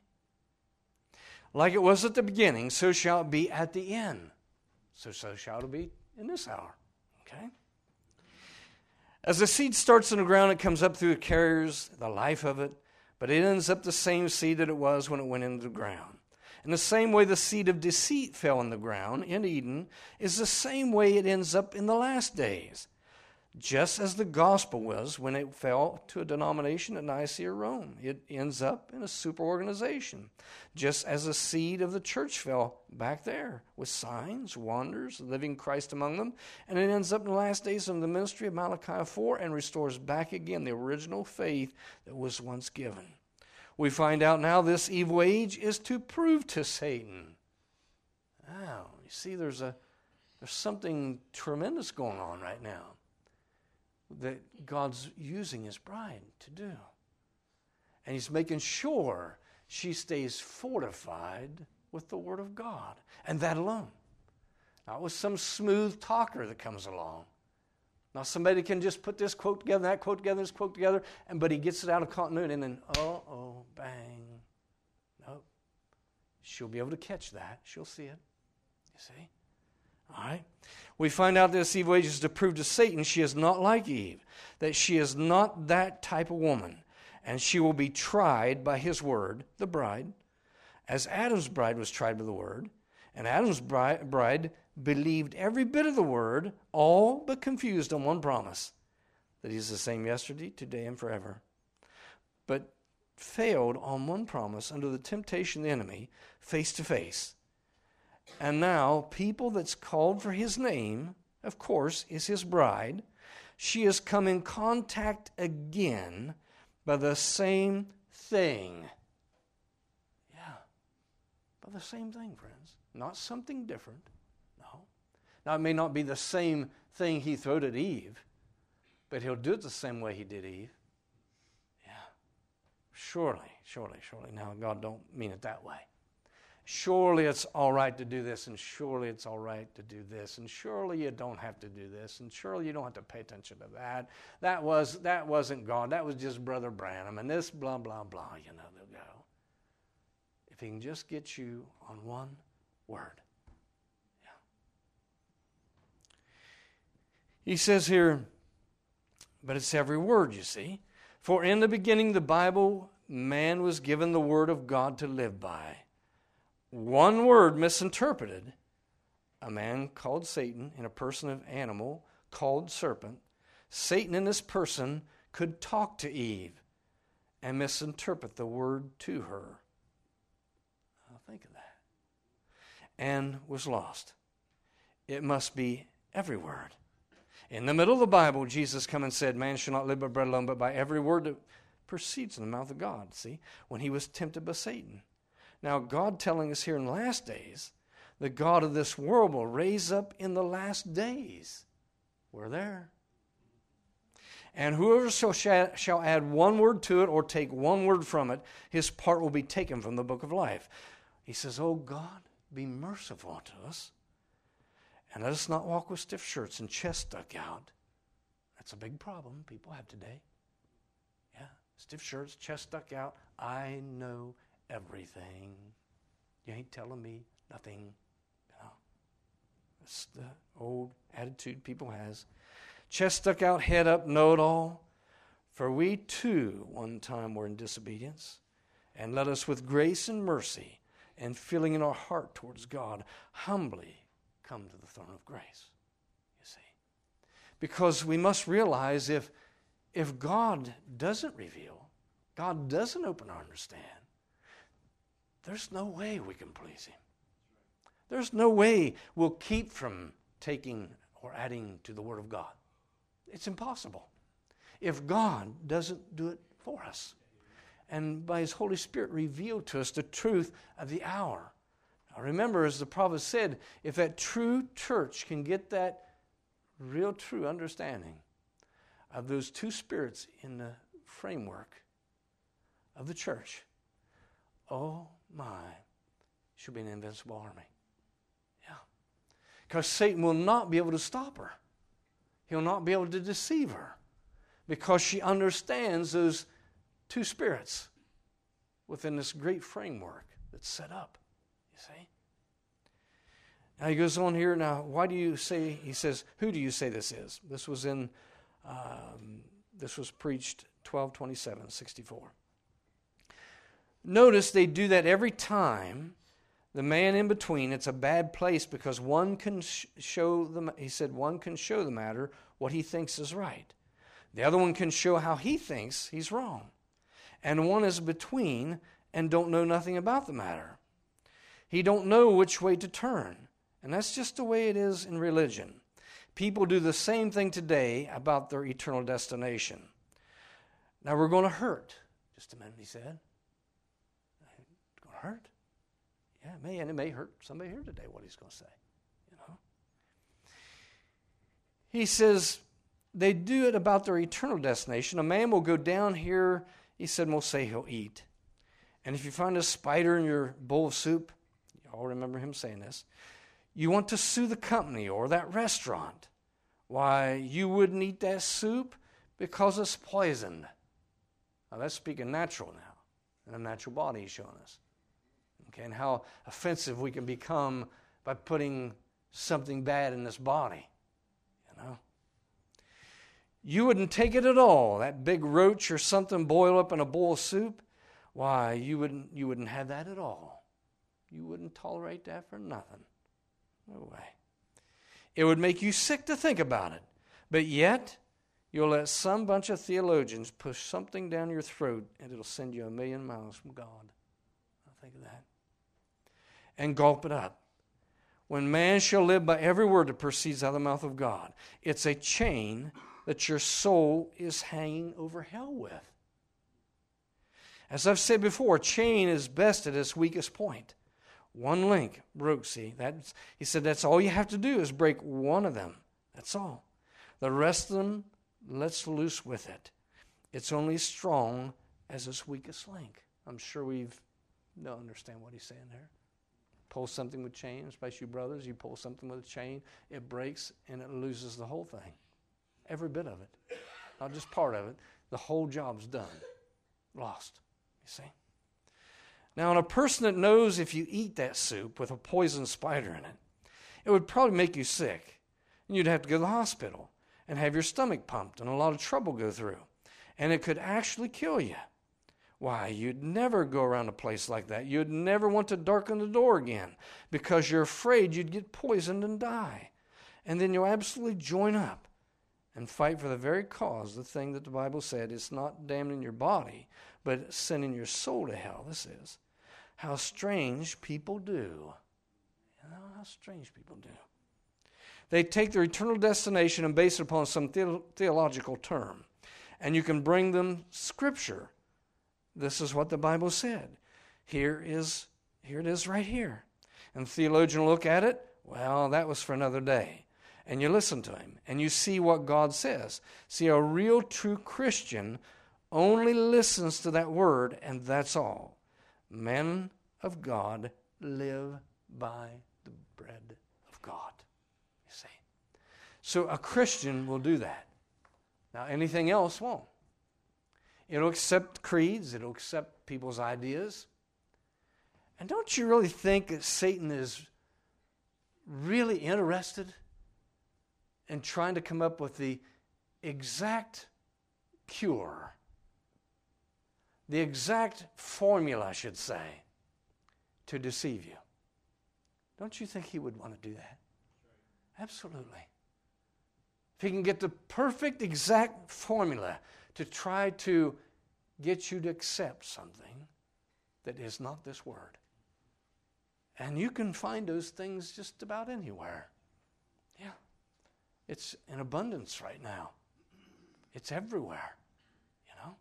Like it was at the beginning, so shall it be at the end. So shall it be in this hour. Okay? As the seed starts in the ground, it comes up through the carriers, the life of it, but it ends up the same seed that it was when it went into the ground. In the same way the seed of deceit fell in the ground in Eden is the same way it ends up in the last days. Just as the gospel was when it fell to a denomination at Nicaea, Rome. It ends up in a superorganization. Just as the seed of the church fell back there with signs, wonders, living Christ among them. And it ends up in the last days of the ministry of Malachi 4 and restores back again the original faith that was once given. We find out now this evil age is to prove to Satan. Wow, you see there's something tremendous going on right now that God's using his bride to do. And he's making sure she stays fortified with the Word of God. And that alone. Not with some smooth talker that comes along. Now somebody can just put this quote together, that quote together, this quote together, but he gets it out of continuity and then, bang. Nope. She'll be able to catch that. She'll see it. You see? All right. We find out this evil age is to prove to Satan she is not like Eve, that she is not that type of woman, and she will be tried by his word, the bride, as Adam's bride was tried by the word, and Adam's bride believed every bit of the word, all but confused on one promise, that he's the same yesterday, today, and forever, but failed on one promise under the temptation of the enemy, face to face. And now, people that's called for his name, of course, is his bride. She has come in contact again by the same thing. Yeah, by the same thing, friends. Not something different. No. Now, it may not be the same thing he threw at Eve, but he'll do it the same way he did Eve. Yeah. Surely. Now, God don't mean it that way. Surely it's all right to do this, and surely it's all right to do this, and surely you don't have to do this, and surely you don't have to pay attention to that. That wasn't God. That was just Brother Branham, and this blah, blah, blah, they'll go. If he can just get you on one word. Yeah. He says here, but it's every word, you see. For in the beginning, the Bible, man was given the word of God to live by. One word misinterpreted, a man called Satan in a person of animal called serpent. Satan in this person could talk to Eve and misinterpret the word to her. Now think of that. And was lost. It must be every word. In the middle of the Bible, Jesus come and said, man shall not live by bread alone, but by every word that proceeds from the mouth of God. See, when he was tempted by Satan. Now, God telling us here in the last days, the God of this world will raise up in the last days. We're there. And whoever shall add one word to it or take one word from it, his part will be taken from the book of life. He says, oh God, be merciful to us. And let us not walk with stiff shirts and chest stuck out. That's a big problem people have today. Yeah, stiff shirts, chest stuck out. I know everything. You ain't telling me nothing. You know, that's the old attitude people has. Chest stuck out, head up, know-it-all. For we too one time were in disobedience. And let us with grace and mercy and feeling in our heart towards God humbly come to the throne of grace. You see. Because we must realize if God doesn't reveal, God doesn't open our understanding, there's no way we can please Him. There's no way we'll keep from taking or adding to the Word of God. It's impossible if God doesn't do it for us and by His Holy Spirit reveal to us the truth of the hour. Now remember, as the prophet said, if that true church can get that real true understanding of those two spirits in the framework of the church, oh my, she'll be an invincible army. Yeah. Because Satan will not be able to stop her. He'll not be able to deceive her because she understands those two spirits within this great framework that's set up. You see? Now he goes on here. Now, why do you say, he says, who do you say this is? This was preached 12/27/64. Notice they do that every time. The man in between, it's a bad place because one can show the, he said, one can show the matter what he thinks is right. The other one can show how he thinks he's wrong. And one is between and don't know nothing about the matter. He don't know which way to turn. And that's just the way it is in religion. People do the same thing today about their eternal destination. Now we're going to hurt. Just a minute, he said. It's going to hurt. Yeah, it may, and it may hurt somebody here today what he's going to say. You know, he says they do it about their eternal destination. A man will go down here, he said, and we'll say he'll eat. And if you find a spider in your bowl of soup, you all remember him saying this, you want to sue the company or that restaurant. Why, you wouldn't eat that soup because it's poisoned. Now that's speaking natural now, in a natural body he's showing us. Okay, and how offensive we can become by putting something bad in this body, you know. You wouldn't take it at all. That big roach or something boiled up in a bowl of soup, why, you wouldn't have that at all. You wouldn't tolerate that for nothing. No way. It would make you sick to think about it. But yet, you'll let some bunch of theologians push something down your throat and it'll send you 1,000,000 miles from God. Now think of that. And gulp it up. When man shall live by every word that proceeds out of the mouth of God, it's a chain that your soul is hanging over hell with. As I've said before, a chain is best at its weakest point. One link broke, see. He said that's all you have to do is break one of them. That's all. The rest of them, let's loose with it. It's only strong as its weakest link. I'm sure don't understand what he's saying there. Pull something with chain, especially you brothers, you pull something with a chain, it breaks and it loses the whole thing. Every bit of it. Not just part of it. The whole job's done. Lost. You see? Now, in a person that knows if you eat that soup with a poison spider in it, it would probably make you sick. And you'd have to go to the hospital and have your stomach pumped and a lot of trouble go through. And it could actually kill you. Why, you'd never go around a place like that. You'd never want to darken the door again because you're afraid you'd get poisoned and die. And then you'll absolutely join up and fight for the very cause, the thing that the Bible said, it's not damning your body, but sending your soul to hell. This is how strange people do. You know, how strange people do. They take their eternal destination and base it upon some theological term. And you can bring them Scripture. This is what the Bible said. Here it is right here. And the theologian will look at it. Well, that was for another day. And you listen to him, and you see what God says. See, a real true Christian only listens to that word, and that's all. Men of God live by the bread of God. You see. So a Christian will do that. Now, anything else won't. It'll accept creeds. It'll accept people's ideas. And don't you really think that Satan is really interested in trying to come up with the exact cure, the exact formula, I should say, to deceive you? Don't you think he would want to do that? Absolutely. If he can get the perfect, exact formula to try to get you to accept something that is not this word. And you can find those things just about anywhere. Yeah. It's in abundance right now. It's everywhere, you know.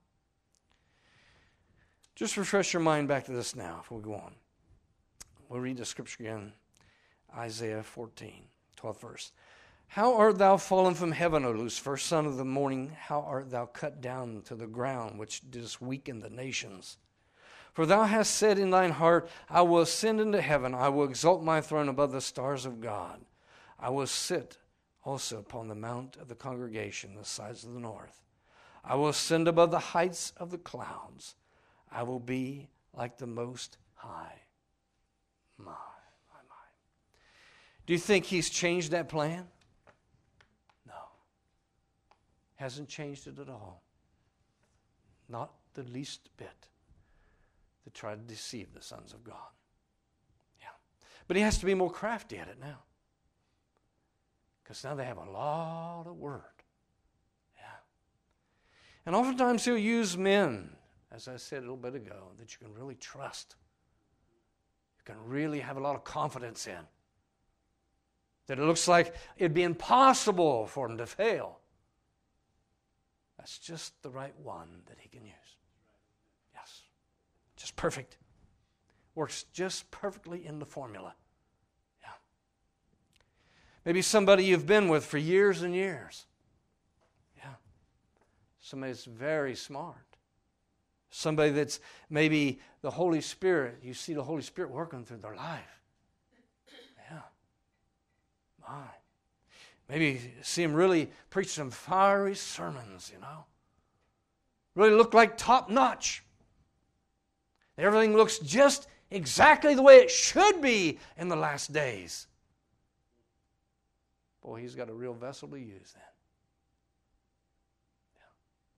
Just refresh your mind back to this now before we go on. We'll read the scripture again. Isaiah 14, 12th verse. How art thou fallen from heaven, O Lucifer, son of the morning? How art thou cut down to the ground, which didst weaken the nations? For thou hast said in thine heart, I will ascend into heaven, I will exalt my throne above the stars of God. I will sit also upon the mount of the congregation, the sides of the north. I will ascend above the heights of the clouds. I will be like the Most High. My. Do you think he's changed that plan? No. Hasn't changed it at all. Not the least bit. To try to deceive the sons of God. Yeah. But he has to be more crafty at it now. Because now they have a lot of word. Yeah. And oftentimes he'll use men, as I said a little bit ago, that you can really trust. You can really have a lot of confidence in. That it looks like it'd be impossible for him to fail. That's just the right one that he can use. Yes. Just perfect. Works just perfectly in the formula. Yeah. Maybe somebody you've been with for years and years. Yeah. Somebody that's very smart. Somebody that's maybe the Holy Spirit. You see the Holy Spirit working through their life. Yeah. My. Maybe see him really preach some fiery sermons, you know. Really look like top notch. Everything looks just exactly the way it should be in the last days. Boy, he's got a real vessel to use then. Yeah.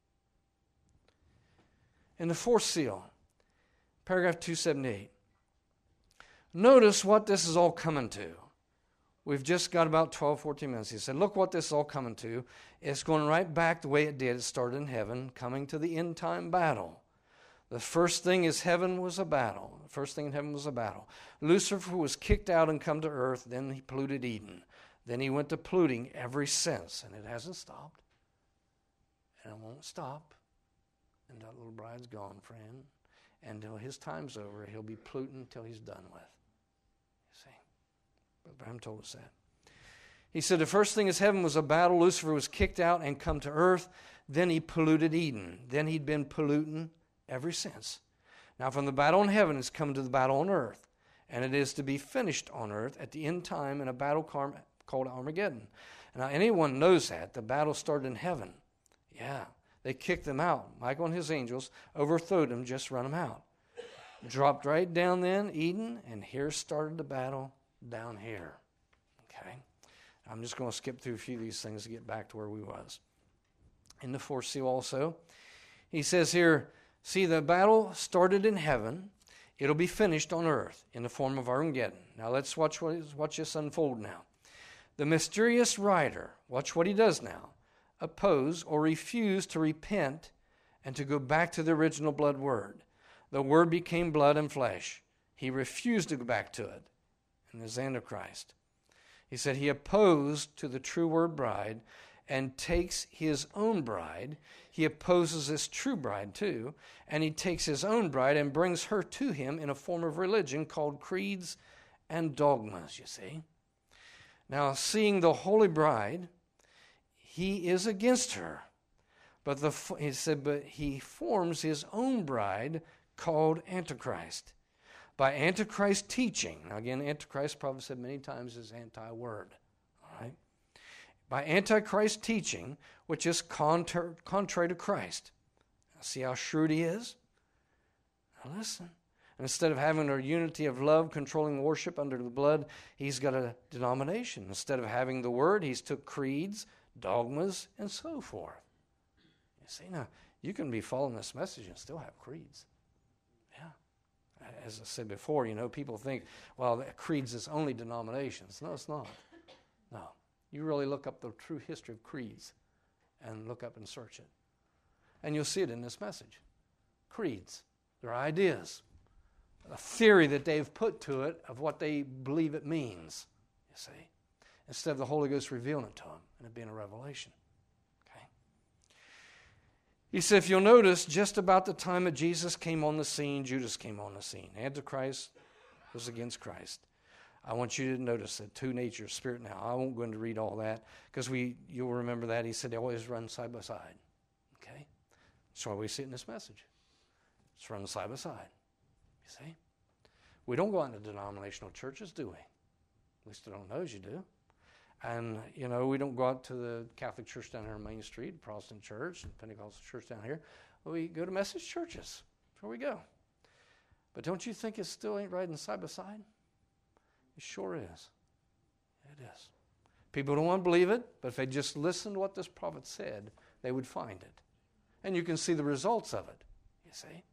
In the fourth seal, paragraph 278, notice what this is all coming to. We've just got about 12, 14 minutes. He said, look what this is all coming to. It's going right back the way it did. It started in heaven, coming to the end time battle. The first thing is heaven was a battle. The first thing in heaven was a battle. Lucifer was kicked out and come to earth. Then he polluted Eden. Then he went to polluting ever since. And it hasn't stopped. And it won't stop until that little bride's gone, friend. Until his time's over, he'll be polluting until he's done with. You see? Brother Branham told us that. He said the first thing is heaven was a battle. Lucifer was kicked out and come to earth. Then he polluted Eden. Then he'd been polluting ever since. Now from the battle in heaven it's come to the battle on earth. And it is to be finished on earth at the end time in a battle called Armageddon. Now anyone knows that. The battle started in heaven. Yeah. They kicked them out. Michael and his angels overthrew them, just run them out. Dropped right down then, Eden, and here started the battle down here. Okay? I'm just going to skip through a few of these things to get back to where we was. In the fourth seal also, he says here, see, the battle started in heaven. It'll be finished on earth in the form of Armageddon. Now let's watch this unfold now. The mysterious rider, watch what he does now. Oppose or refuse to repent and to go back to the original blood word. The word became blood and flesh. He refused to go back to it. And there's Antichrist. He said he opposed to the true word bride and takes his own bride. He opposes this true bride too, and he takes his own bride and brings her to him in a form of religion called creeds and dogmas, you see. Now, seeing the holy bride, he is against her. But he forms his own bride called Antichrist. By Antichrist teaching, now again, Antichrist, probably said many times, is anti-word. All right? By Antichrist teaching, which is contrary to Christ. Now, see how shrewd he is? Now listen. And instead of having a unity of love controlling worship under the blood, he's got a denomination. Instead of having the word, he's took creeds, dogmas, and so forth. You see, now, you can be following this message and still have creeds. Yeah. As I said before, people think, well, creeds is only denominations. No, it's not. No. You really look up the true history of creeds and look up and search it. And you'll see it in this message. Creeds. They're ideas. A theory that they've put to it of what they believe it means, you see. Instead of the Holy Ghost revealing it to them and it being a revelation. He said, if you'll notice, just about the time that Jesus came on the scene, Judas came on the scene. Antichrist was against Christ. I want you to notice the two natures, spirit now. I won't go into read all that because you'll remember that. He said they always run side by side. Okay? That's why we see it in this message. It's run side by side. You see? We don't go into denominational churches, do we? At least I don't know as you do. And, we don't go out to the Catholic church down here on Main Street, Protestant church, and Pentecostal church down here. We go to message churches. That's where we go. But don't you think it still ain't riding side by side? It sure is. It is. People don't want to believe it, but if they just listen to what this prophet said, they would find it. And you can see the results of it, you see.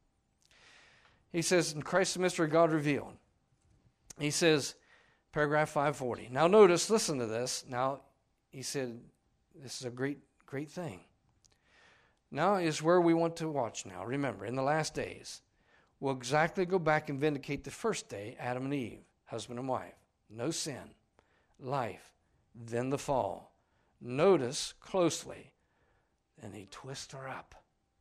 He says, in Christ the mystery of God revealed. He says, paragraph 540. Now notice, listen to this. Now, he said, this is a great, great thing. Now is where we want to watch now. Remember, in the last days, we'll exactly go back and vindicate the first day, Adam and Eve, husband and wife. No sin, life, then the fall. Notice closely. And he twists her up.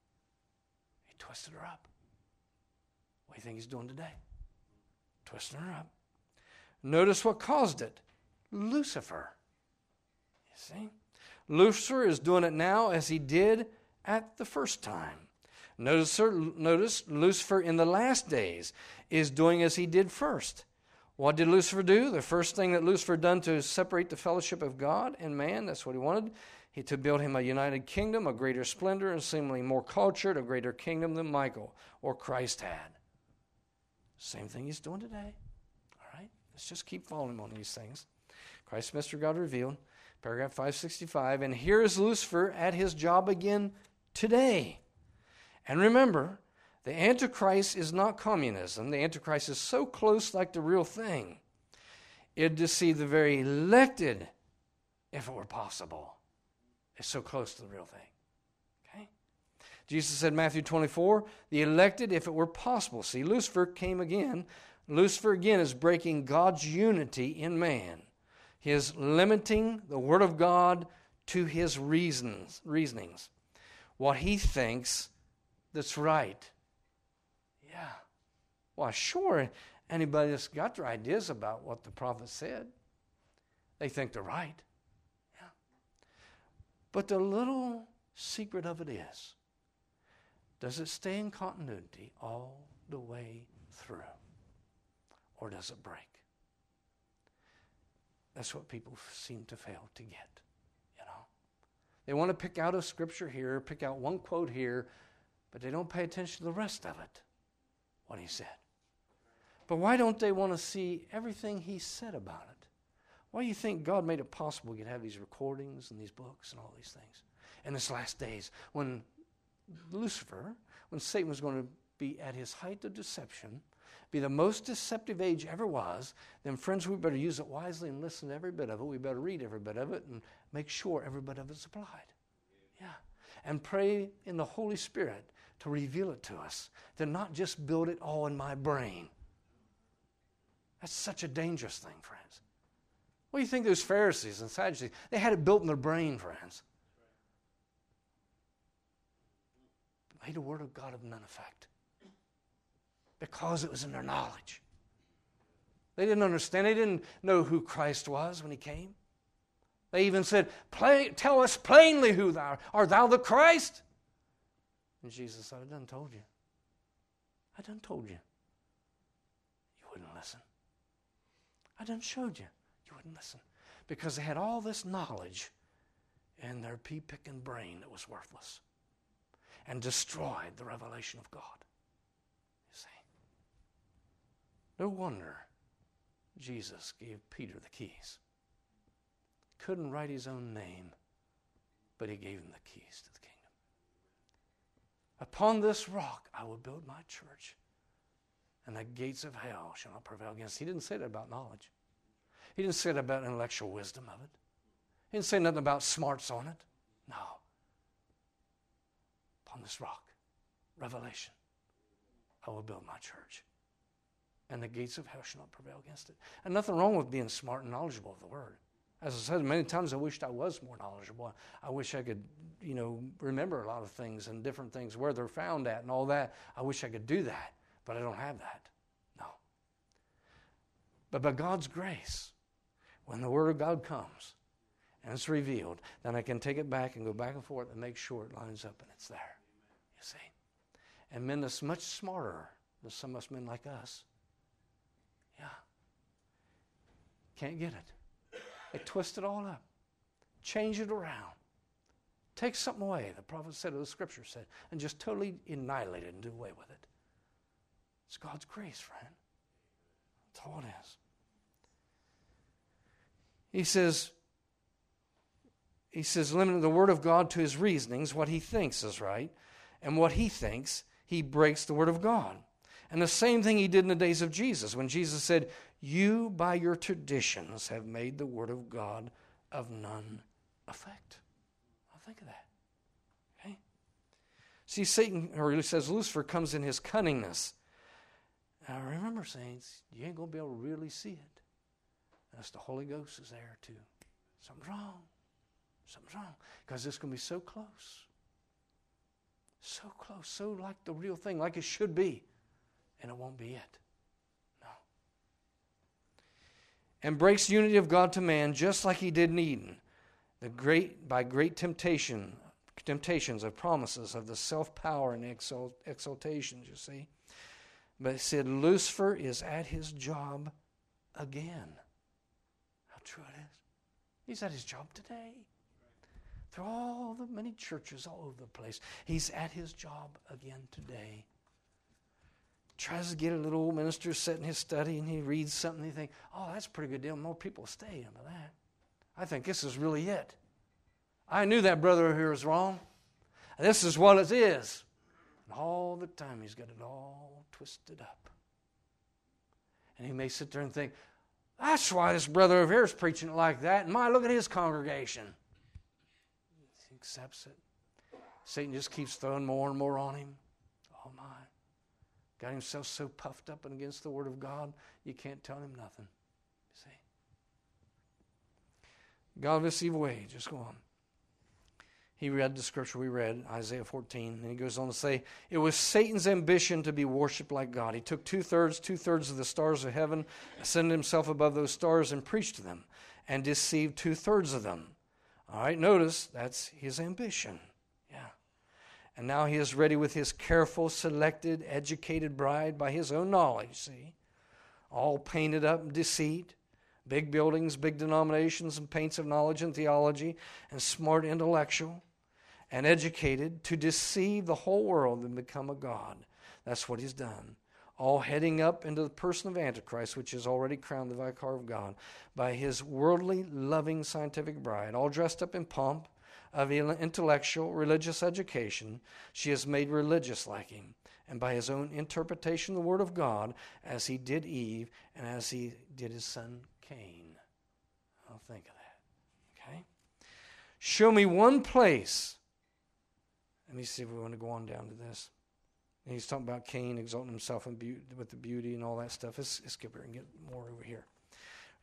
He twisted her up. What do you think he's doing today? Twisting her up. Notice what caused it. Lucifer. You see? Lucifer is doing it now as he did at the first time. Notice Lucifer in the last days is doing as he did first. What did Lucifer do? The first thing that Lucifer done to separate the fellowship of God and man, that's what he wanted. He to build him a united kingdom, a greater splendor, and seemingly more cultured, a greater kingdom than Michael or Christ had. Same thing he's doing today. Let's just keep following him on these things. Christ, Mr. God revealed, paragraph 565. And here is Lucifer at his job again today. And remember, the Antichrist is not communism. The Antichrist is so close like the real thing. It'd deceive the very elected if it were possible. It's so close to the real thing. Okay? Jesus said in Matthew 24, the elected if it were possible. See, Lucifer came again. Lucifer again is breaking God's unity in man. He is limiting the Word of God to his reasonings. What he thinks that's right. Yeah. Well, sure, anybody that's got their ideas about what the prophet said, they think they're right. Yeah. But the little secret of it is, does it stay in continuity all the way through? Or does it break? That's what people seem to fail to get, They want to pick out a scripture here, pick out one quote here, but they don't pay attention to the rest of it, what he said. But why don't they want to see everything he said about it? Why do you think God made it possible we could have these recordings and these books and all these things? In this last days, when Satan was going to be at his height of deception, be the most deceptive age ever was, then friends, we better use it wisely and listen to every bit of it. We better read every bit of it and make sure every bit of it's applied. Yeah. And pray in the Holy Spirit to reveal it to us, to not just build it all in my brain. That's such a dangerous thing, friends. What do you think those Pharisees and Sadducees, they had it built in their brain, friends. But made the Word of God of none effect. Because it was in their knowledge. They didn't understand. They didn't know who Christ was when He came. They even said, tell us plainly who thou art. Art thou the Christ? And Jesus said, I done told you. I done told you. You wouldn't listen. I done showed you. You wouldn't listen. Because they had all this knowledge in their pea-picking brain that was worthless. And destroyed the revelation of God. You see. No wonder Jesus gave Peter the keys. Couldn't write his own name, but He gave him the keys to the kingdom. Upon this rock I will build my church, and the gates of hell shall not prevail against it. He didn't say that about knowledge. He didn't say that about intellectual wisdom of it. He didn't say nothing about smarts on it. No. Upon this rock, revelation, I will build my church, and the gates of hell shall not prevail against it. And nothing wrong with being smart and knowledgeable of the Word. As I said many times, I wished I was more knowledgeable. I wish I could, remember a lot of things and different things, where they're found at and all that. I wish I could do that, but I don't have that. No. But by God's grace, when the Word of God comes and it's revealed, then I can take it back and go back and forth and make sure it lines up and it's there. You see? And men that's much smarter than some of us men like us, can't get it. They twist it all up, change it around, take something away, the prophet said, or the scripture said, and just totally annihilate it and do away with it. It's God's grace, friend. That's all it is. He says, limiting the Word of God to His reasonings, what He thinks is right, and what He thinks, He breaks the Word of God. And the same thing He did in the days of Jesus, when Jesus said, you by your traditions have made the Word of God of none effect. I'll think of that. Okay? See, Satan, or he says Lucifer, comes in his cunningness. Now remember, saints, you ain't going to be able to really see it. That's the Holy Ghost is there too. Something's wrong. Something's wrong. Because it's going to be so close. So close. So like the real thing, like it should be. And it won't be it. No. And breaks the unity of God to man, just like He did in Eden. By great temptations of promises of the self-power and exaltations, you see. But it said Lucifer is at his job again. How true it is. He's at his job today. Through all the many churches all over the place. He's at his job again today. Tries to get a little old minister set in his study, and he reads something, and he thinks, oh, that's a pretty good deal. More people stay into that. I think this is really it. I knew that brother here was wrong. This is what it is. And all the time he's got it all twisted up. And he may sit there and think, that's why this brother over here is preaching it like that, and my, look at his congregation. He accepts it. Satan just keeps throwing more and more on him. Oh, my. Got himself so puffed up and against the Word of God, you can't tell him nothing. You see? God of this evil age, just go on. He read the scripture we read, Isaiah 14, and he goes on to say, it was Satan's ambition to be worshipped like God. He took two-thirds of the stars of heaven, ascended himself above those stars and preached to them, and deceived two-thirds of them. All right, notice, that's his ambition. And now he is ready with his careful, selected, educated bride by his own knowledge, see? All painted up in deceit, big buildings, big denominations, and paints of knowledge and theology, and smart intellectual, and educated to deceive the whole world and become a god. That's what he's done. All heading up into the person of Antichrist, which is already crowned the vicar of God, by his worldly, loving, scientific bride, all dressed up in pomp, of intellectual, religious education, she is made religious like him, and by his own interpretation of the Word of God, as he did Eve, and as he did his son Cain. I'll think of that. Okay? Show me one place. Let me see if we want to go on down to this. And he's talking about Cain exalting himself in with the beauty and all that stuff. Let's skip here and get more over here.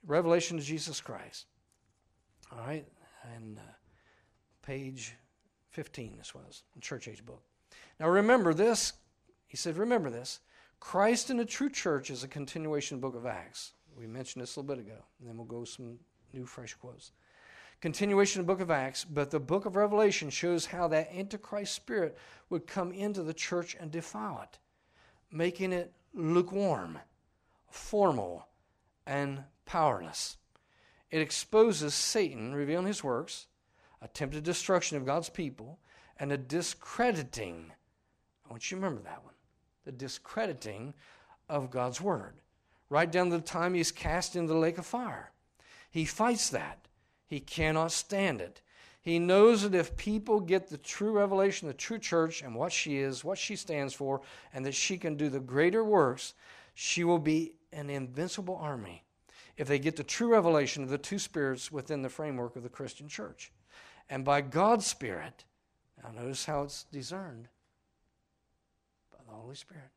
revelation of Jesus Christ. All right, and page 15, this was, in Church Age book. Now remember this, he said, remember this, Christ in the true church is a continuation of the book of Acts. We mentioned this a little bit ago, and then we'll go some new fresh quotes. Continuation of the book of Acts, but the book of Revelation shows how that Antichrist spirit would come into the church and defile it, making it lukewarm, formal, and powerless. It exposes Satan, revealing his works, attempted destruction of God's people, and a discrediting, I want you to remember that one, the discrediting of God's word, right down to the time he's cast into the lake of fire. He fights that. He cannot stand it. He knows that if people get the true revelation of the true church and what she is, what she stands for, and that she can do the greater works, she will be an invincible army if they get the true revelation of the two spirits within the framework of the Christian church. And by God's Spirit, now notice how it's discerned, by the Holy Spirit.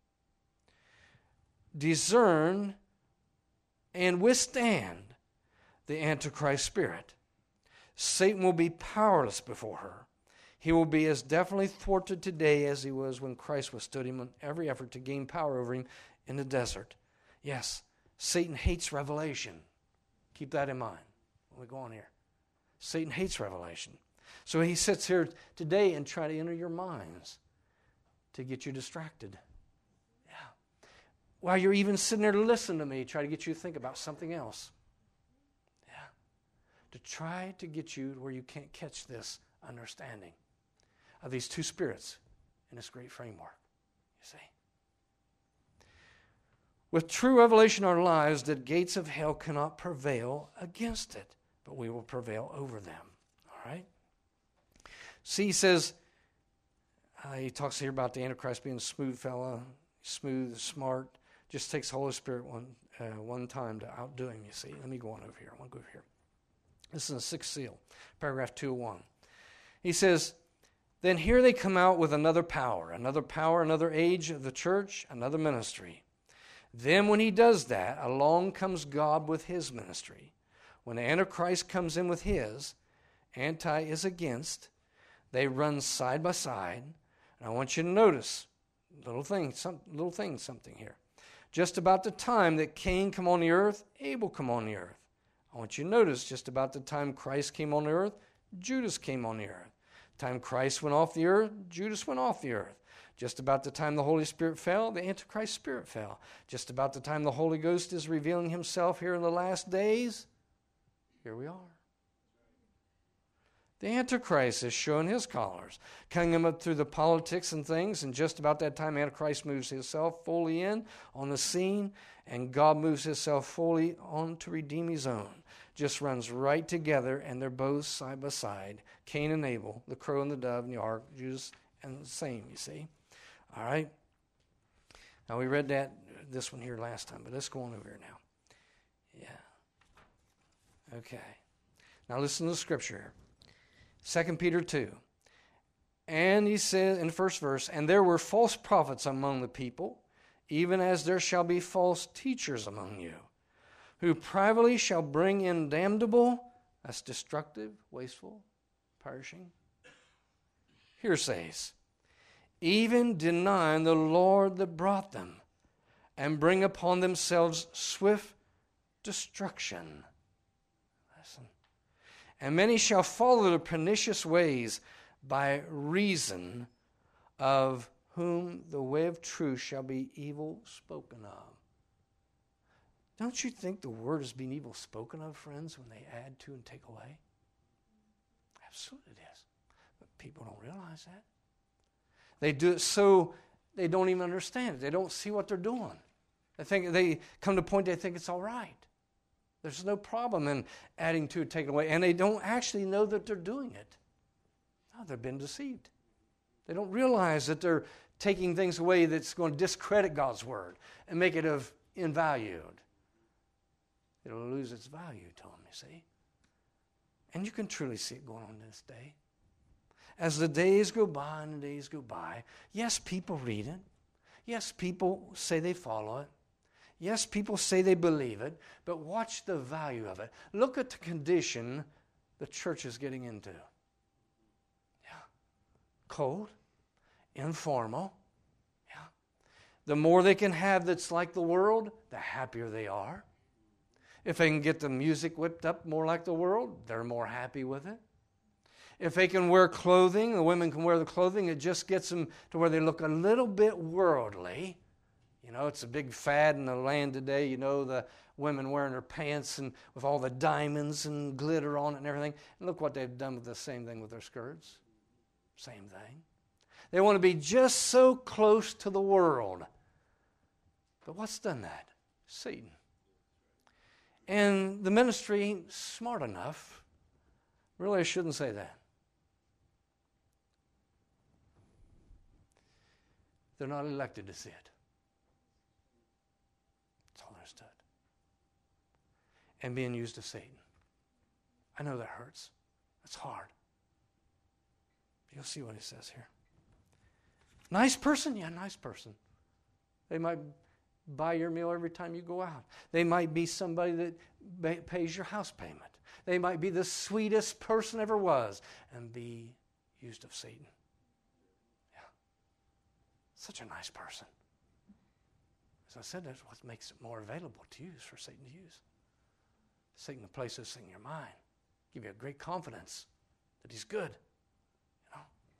Discern and withstand the Antichrist spirit. Satan will be powerless before her. He will be as definitely thwarted today as he was when Christ withstood him in every effort to gain power over him in the desert. Yes, Satan hates revelation. Keep that in mind when we go on here. Satan hates revelation. So he sits here today and tries to enter your minds to get you distracted. Yeah. While you're even sitting there to listen to me, try to get you to think about something else. Yeah. To try to get you to where you can't catch this understanding of these two spirits in this great framework. You see? With true revelation in our lives, the gates of hell cannot prevail against it, but we will prevail over them. All right? See, he says, he talks here about the Antichrist being a smooth fella, smooth, smart. Just takes the Holy Spirit one time to outdo him, you see. Let me go on over here. I want to go over here. This is the sixth seal, paragraph 201. He says, then here they come out with another power, another age of the church, another ministry. Then when he does that, along comes God with his ministry. When the Antichrist comes in with his, anti is against, they run side by side. And I want you to notice something here. Just about the time that Cain come on the earth, Abel come on the earth. I want you to notice just about the time Christ came on the earth, Judas came on the earth. Time Christ went off the earth, Judas went off the earth. Just about the time the Holy Spirit fell, the Antichrist spirit fell. Just about the time the Holy Ghost is revealing himself here in the last days, here we are. The Antichrist is showing his colors, coming up through the politics and things, and just about that time Antichrist moves himself fully in on the scene, and God moves himself fully on to redeem his own. Just runs right together, and they're both side by side. Cain and Abel, the crow and the dove and the ark, Judas and the same, you see. All right? Now we read this one here last time, but let's go on over here now. Yeah. Okay. Now listen to the scripture here. 2 Peter 2. And he says in the first verse, and there were false prophets among the people, even as there shall be false teachers among you, who privately shall bring in damnable, that's destructive, wasteful, perishing, hearsays, even denying the Lord that brought them, and bring upon themselves swift destruction. Listen. And many shall follow the pernicious ways, by reason of whom the way of truth shall be evil spoken of. Don't you think the word is being evil spoken of, friends, when they add to and take away? Absolutely it is. But people don't realize that. They do it so they don't even understand it. They don't see what they're doing. They come to a point they think it's all right. There's no problem in adding to, taking away. And they don't actually know that they're doing it. No, they've been deceived. They don't realize that they're taking things away that's going to discredit God's word and make it invalued. It'll lose its value to them, you see. And you can truly see it going on this day. As the days go by and the days go by, yes, people read it. Yes, people say they follow it. Yes, people say they believe it, but watch the value of it. Look at the condition the church is getting into. Yeah. Cold, informal. Yeah. The more they can have that's like the world, the happier they are. If they can get the music whipped up more like the world, they're more happy with it. If they can wear clothing, the women can wear the clothing, it just gets them to where they look a little bit worldly. You know, it's a big fad in the land today, you know, the women wearing their pants and with all the diamonds and glitter on it and everything. And look what they've done with the same thing with their skirts. Same thing. They want to be just so close to the world. But what's done that? Satan. And the ministry ain't smart enough. Really, I shouldn't say that. They're not elected to see it. That's all there is to it. And being used of Satan. I know that hurts. That's hard. You'll see what he says here. Nice person? Yeah, nice person. They might buy your meal every time you go out. They might be somebody that pays your house payment. They might be the sweetest person ever was and be used of Satan. Yeah. Such a nice person. As I said, that's what makes it more available to use for Satan to use. Satan to place this in your mind. Give you a great confidence that he's good. You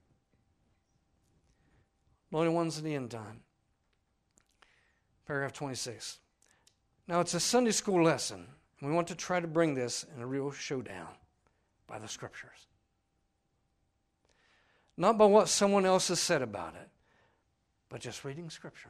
know. Anointed ones in the end time. Paragraph 26. Now it's a Sunday school lesson. We want to try to bring this in a real showdown by the Scriptures. Not by what someone else has said about it, but just reading Scriptures.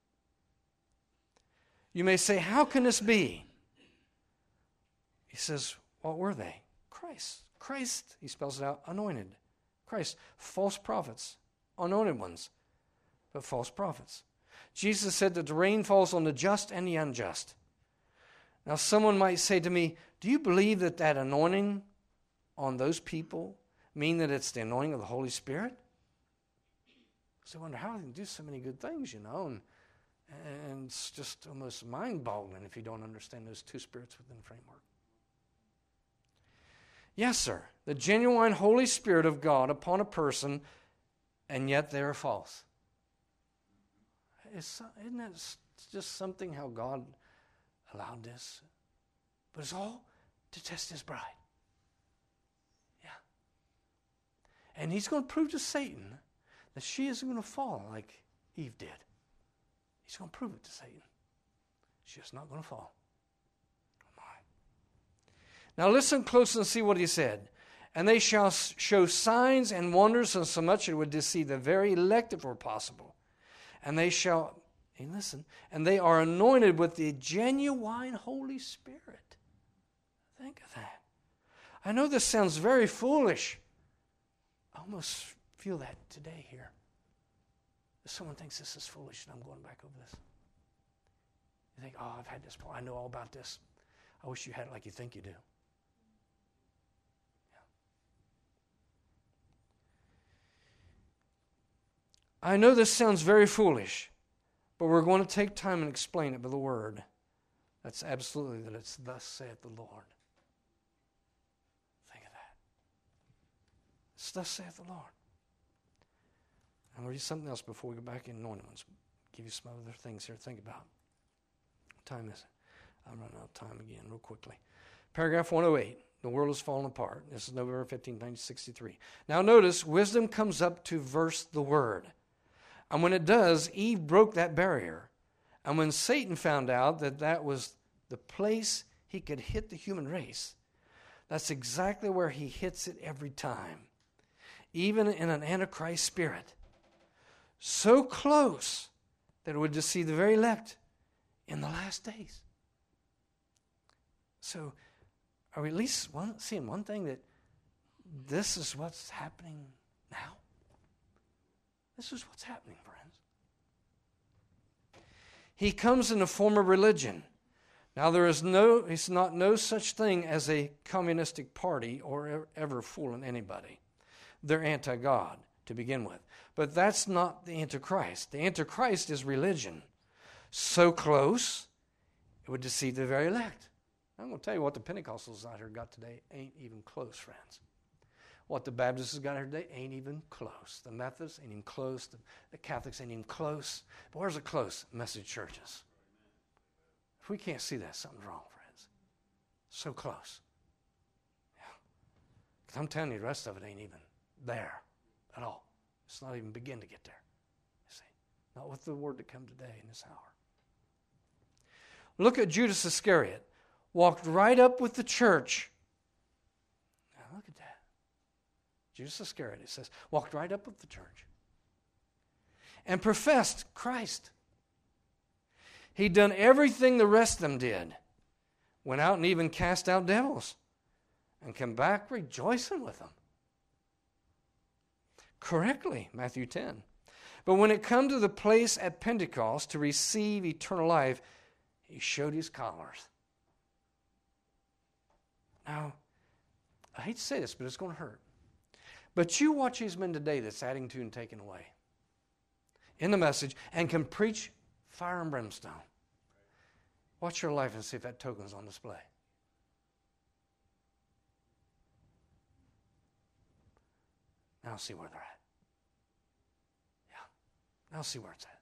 You may say, how can this be? He says, what were they? Christ, he spells it out, anointed. Christ, false prophets, anointed ones, but false prophets. Jesus said that the rain falls on the just and the unjust. Now someone might say to me, do you believe that anointing on those people mean that it's the anointing of the Holy Spirit? So I wonder how they can do so many good things, you know, and it's just almost mind-boggling if you don't understand those two spirits within the framework. Yes, sir, the genuine Holy Spirit of God upon a person, and yet they are false. Isn't that just something how God allowed this? But it's all to test his bride. Yeah. And he's going to prove to Satan that she isn't going to fall like Eve did. He's going to prove it to Satan. She's just not going to fall. Oh my. Now listen close and see what he said. And they shall show signs and wonders, and so much it would deceive the very elect if it were possible. And they shall, and listen, and they are anointed with the genuine Holy Spirit. Think of that. I know this sounds very foolish. I almost feel that today here. If someone thinks this is foolish, and I'm going back over this. You think, oh, I've had this before. I know all about this. I wish you had it like you think you do. I know this sounds very foolish, but we're going to take time and explain it by the word. That's absolutely that it's thus saith the Lord. Think of that. It's thus saith the Lord. I'm going to read something else before we go back in anointed ones. Give you some other things here to think about. What time is it? I'm running out of time again real quickly. Paragraph 108. The world has fallen apart. This is November 15, 1963. Now notice, wisdom comes up to verse the word. And when it does, Eve broke that barrier. And when Satan found out that that was the place he could hit the human race, that's exactly where he hits it every time. Even in an Antichrist spirit. So close that it would deceive the very elect in the last days. So, are we at least seeing one thing, that this is what's happening now? This is what's happening, friends. He comes in the form of religion. Now there is no such thing as a communistic party or ever fooling anybody. They're anti-God to begin with. But that's not the Antichrist. The Antichrist is religion. So close, It would deceive the very elect. I'm going to tell you what the Pentecostals out here got today ain't even close, friends. What the Baptists got here today ain't even close. The Methodists ain't even close. The Catholics ain't even close. But where's the close? Message churches. If we can't see that, something's wrong, friends. So close. Yeah. 'Cause I'm telling you, the rest of it ain't even there at all. It's not even begin to get there. You see, not with the word that come today in this hour. Look at Judas Iscariot. Walked right up with the church. Now look at that. Judas Iscariot, it says, walked right up with the church and professed Christ. He'd done everything the rest of them did. Went out and even cast out devils and come back rejoicing with them. Correctly, Matthew 10. But when it come to the place at Pentecost to receive eternal life, he showed his collars. Now, I hate to say this, but it's going to hurt. But you watch these men today that's adding to and taking away in the message and can preach fire and brimstone. Watch your life and see if that token's on display. Now see where they're at. Yeah, now see where it's at.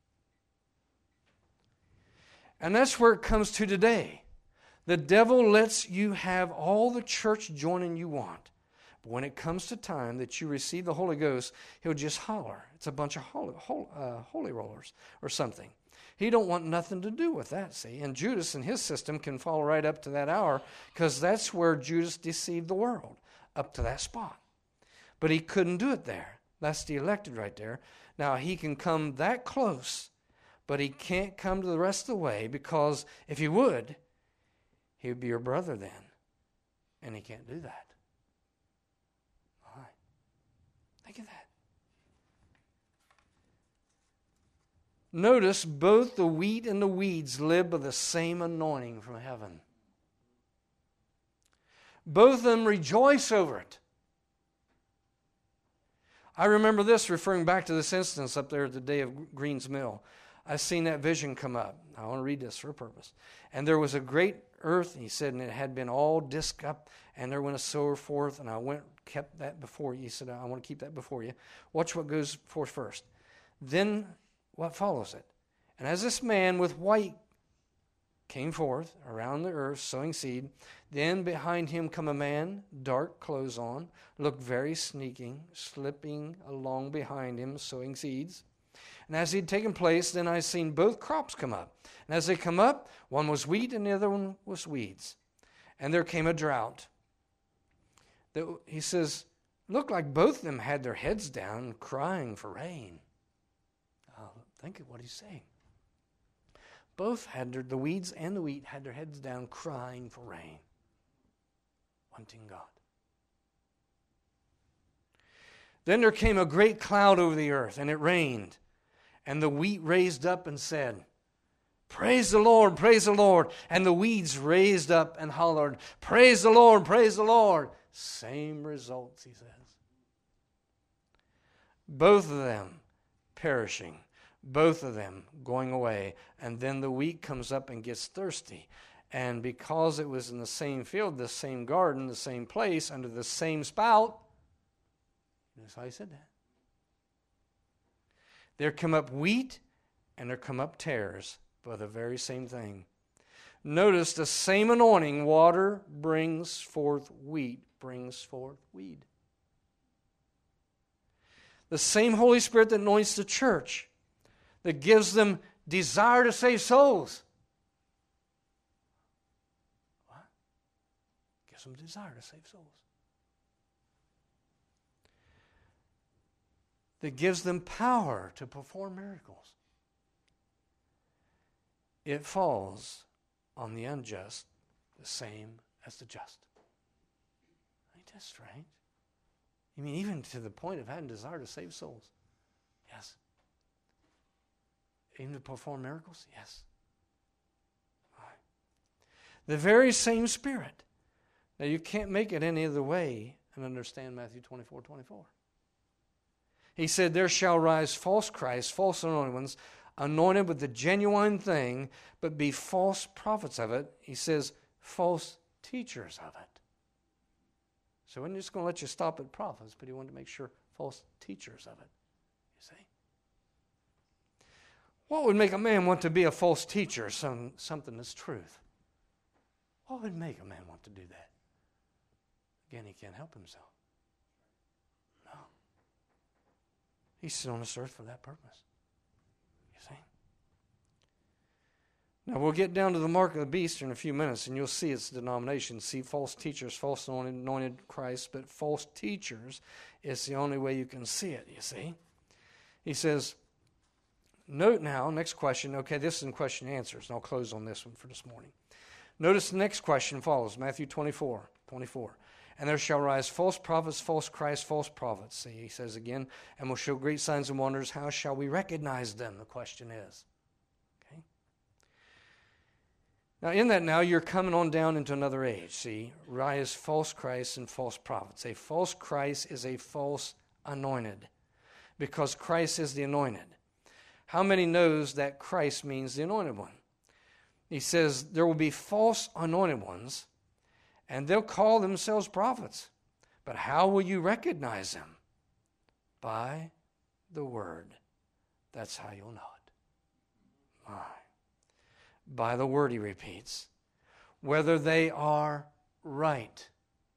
And that's where it comes to today. The devil lets you have all the church joining you want. But when it comes to time that you receive the Holy Ghost, he'll just holler. It's a bunch of holy rollers or something. He don't want nothing to do with that, see. And Judas and his system can fall right up to that hour because that's where Judas deceived the world, up to that spot. But he couldn't do it there. That's the elected right there. Now, he can come that close, but he can't come to the rest of the way because if he would, he would be your brother then. And he can't do that. All right. Think of that. Notice both the wheat and the weeds live by the same anointing from heaven. Both of them rejoice over it. I remember this, referring back to this instance up there at the day of Green's Mill. I seen that vision come up. I want to read this for a purpose. And there was a great earth, he said, and it had been all disked up, and there went a sower forth, and I kept that before you. He said, I want to keep that before you. Watch what goes forth first. Then what follows it? And as this man with white came forth around the earth, sowing seed, then behind him come a man, dark clothes on, looked very sneaking, slipping along behind him, sowing seeds. And as he had taken place, then I seen both crops come up. And as they come up, one was wheat and the other one was weeds. And there came a drought. He says, looked like both of them had their heads down, crying for rain. Think of what he's saying. Both had the weeds and the wheat had their heads down, crying for rain, wanting God. Then there came a great cloud over the earth, and it rained. And the wheat raised up and said, praise the Lord, praise the Lord. And the weeds raised up and hollered, praise the Lord, praise the Lord. Same results, he says. Both of them perishing. Both of them going away. And then the wheat comes up and gets thirsty. And because it was in the same field, the same garden, the same place, under the same spout, that's how he said that. There come up wheat and there come up tares, but the very same thing. Notice the same anointing, water brings forth wheat, brings forth weed. The same Holy Spirit that anoints the church, that gives them desire to save souls. What? Gives them desire to save souls. That gives them power to perform miracles. It falls on the unjust the same as the just. Ain't that strange? You mean even to the point of having desire to save souls? Yes. Even to perform miracles? Yes. All right. The very same Spirit. Now you can't make it any other way and understand Matthew 24:24. He said, there shall rise false Christs, false anointed ones, anointed with the genuine thing, but be false prophets of it. He says, false teachers of it. So we're just going to let you stop at prophets, but he wanted to make sure false teachers of it. You see? What would make a man want to be a false teacher, something that's truth? What would make a man want to do that? Again, he can't help himself. No. He's sent on this earth for that purpose. You see? Now, we'll get down to the mark of the beast in a few minutes, and you'll see its denomination. See, false teachers, false anointed Christ, but false teachers is the only way you can see it, you see? He says, note now, next question. Okay, this is in question and answers, and I'll close on this one for this morning. Notice the next question follows, Matthew 24. And there shall rise false prophets, false Christ, false prophets. See, he says again, and will show great signs and wonders. How shall we recognize them? The question is. Okay. Now, in that now, you're coming on down into another age. See, rise false Christ and false prophets. A false Christ is a false anointed, because Christ is the anointed. How many knows that Christ means the anointed one? He says there will be false anointed ones, and they'll call themselves prophets. But how will you recognize them? By the word. That's how you'll know it. By the word, he repeats. Whether they are right.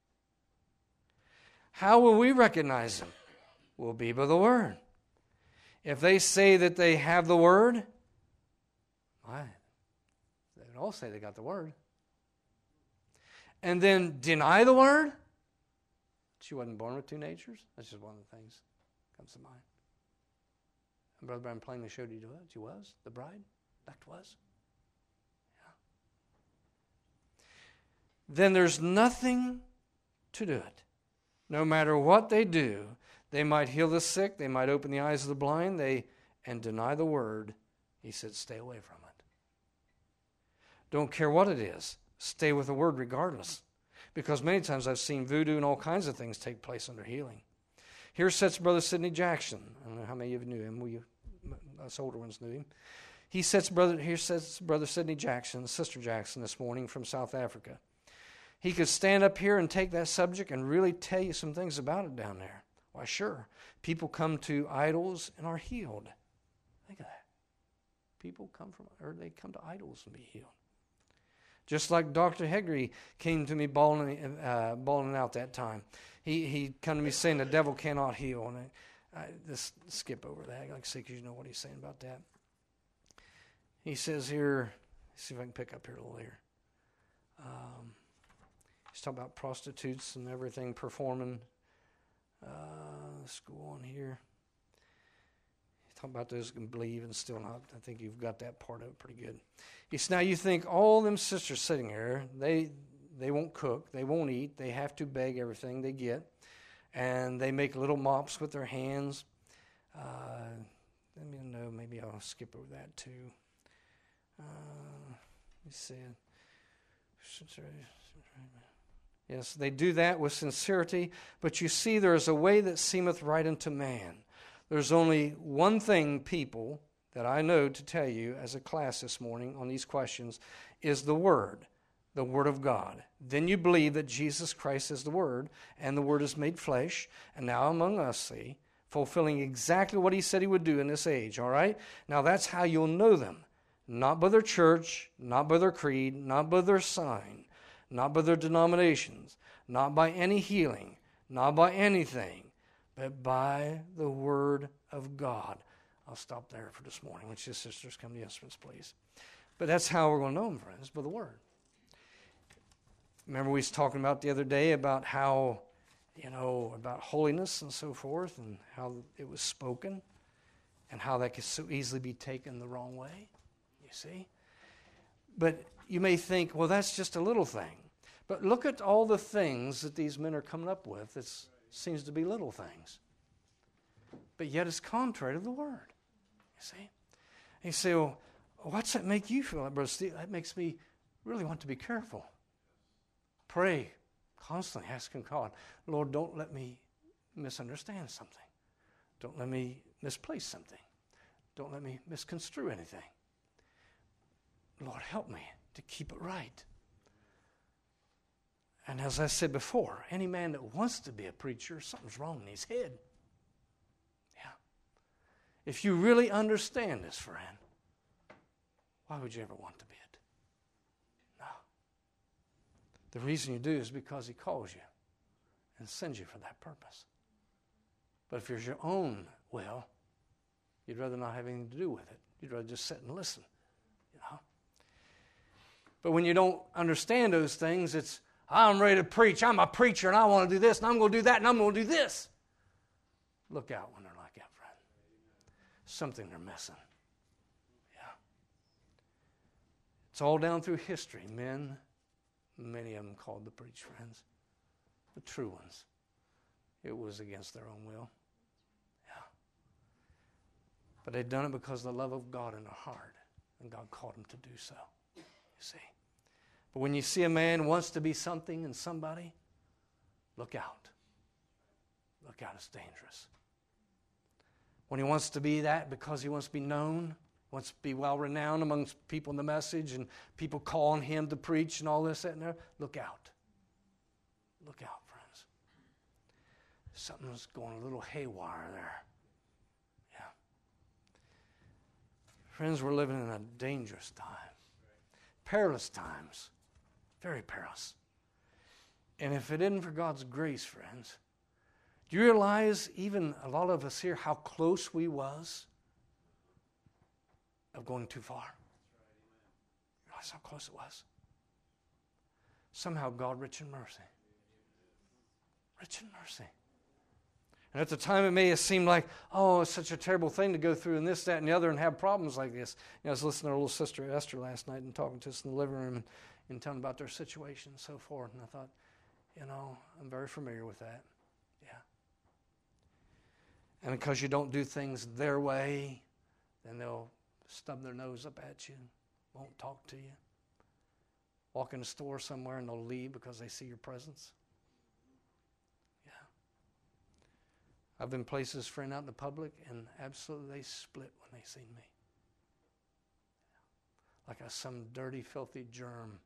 How will we recognize them? Will be by the word. If they say that they have the word, why? They would all say they got the word. And then deny the word? She wasn't born with two natures? That's just one of the things that comes to mind. And Brother Brown plainly showed you what she was, the bride, elect was. Yeah. Then there's nothing to do it. No matter what they do, they might heal the sick, they might open the eyes of the blind, and deny the word. He said, stay away from it. Don't care what it is. Stay with the word regardless. Because many times I've seen voodoo and all kinds of things take place under healing. Here sits Brother Sidney Jackson. I don't know how many of you knew him. Us older ones knew him. Here sits Brother Sidney Jackson, Sister Jackson this morning from South Africa. He could stand up here and take that subject and really tell you some things about it down there. Why, sure. People come to idols and are healed. Think of that. People come to idols and be healed. Just like Dr. Hegry came to me bawling out that time. He come to me saying the devil cannot heal. And I just skip over that, like I say, because you know what he's saying about that. He says here, let's see if I can pick up here a little later. He's talking about prostitutes and everything performing. Let's go on here. Talk about those who can believe and still not. I think you've got that part of it pretty good. Now you think all them sisters sitting here, they won't cook, they won't eat, they have to beg everything they get, and they make little mops with their hands. Let me know, maybe I'll skip over that too. He said, yes, they do that with sincerity, but you see there is a way that seemeth right unto man. There's only one thing, people, that I know to tell you as a class this morning on these questions is the Word of God. Then you believe that Jesus Christ is the Word, and the Word is made flesh, and now among us, see, fulfilling exactly what He said He would do in this age, all right? Now that's how you'll know them. Not by their church, not by their creed, not by their sign, not by their denominations, not by any healing, not by anything, but by the Word of God. I'll stop there for this morning. Let's just, sisters, come to the instruments, please. But that's how we're going to know them, friends, by the Word. Remember we was talking about the other day about how, about holiness and so forth, and how it was spoken, and how that could so easily be taken the wrong way, you see? But you may think, well, that's just a little thing. But look at all the things that these men are coming up with. It seems to be little things. But yet it's contrary to the Word, you see? And you say, well, what's that make you feel like, Brother Steve? That makes me really want to be careful. Pray, constantly asking God, Lord, don't let me misunderstand something. Don't let me misplace something. Don't let me misconstrue anything. Lord, help me to keep it right. And as I said before, any man that wants to be a preacher, something's wrong in his head. Yeah. If you really understand this, friend, why would you ever want to be it? No. The reason you do is because he calls you and sends you for that purpose. But if it's your own will, you'd rather not have anything to do with it. You'd rather just sit and listen, you know. But when you don't understand those things, it's, I'm ready to preach. I'm a preacher, and I want to do this, and I'm going to do that, and I'm going to do this. Look out when they're like that, friend. Something they're missing. Yeah. It's all down through history. Men, many of them called to preach, friends. The true ones. It was against their own will. Yeah. But they'd done it because of the love of God in their heart, and God called them to do so. You see. But when you see a man wants to be something and somebody, look out. Look out, it's dangerous. When he wants to be that because he wants to be known, wants to be well-renowned amongst people in the message and people calling him to preach and all this, that, and there, look out. Look out, friends. Something's going a little haywire there. Yeah. Friends, we're living in a dangerous time. Perilous times. Very perilous. And if it isn't for God's grace, friends, do you realize, even a lot of us here, how close we was of going too far? You realize how close it was? Somehow God, rich in mercy. Rich in mercy. And at the time it may have seemed like, oh, it's such a terrible thing to go through and this, that, and the other and have problems like this. You know, I was listening to our little sister Esther last night and talking to us in the living room and telling about their situation and so forth. And I thought, you know, I'm very familiar with that. Yeah. And because you don't do things their way, then they'll stub their nose up at you, won't talk to you. Walk in a store somewhere and they'll leave because they see your presence. Yeah. I've been places, friend, out in the public, and absolutely they split when they seen me. Like some dirty, filthy germ.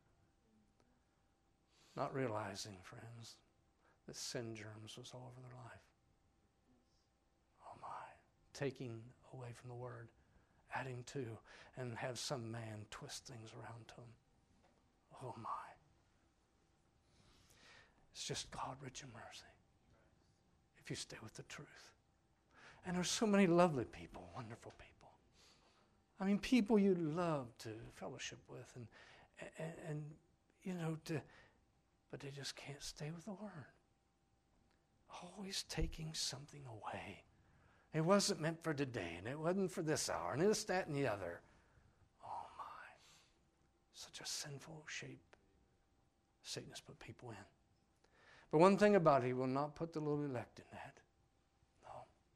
Not realizing, friends, that sin germs was all over their life. Oh my. Taking away from the word, adding to, and have some man twist things around to them. Oh my. It's just God rich in mercy. If you stay with the truth. And there's so many lovely people, wonderful people. I mean, people you love to fellowship with and you know, but they just can't stay with the word. Always taking something away. It wasn't meant for today, and it wasn't for this hour, and this, that, and the other. Oh my. Such a sinful shape Satan has put people in. But one thing about it, he will not put the little elect in that. No.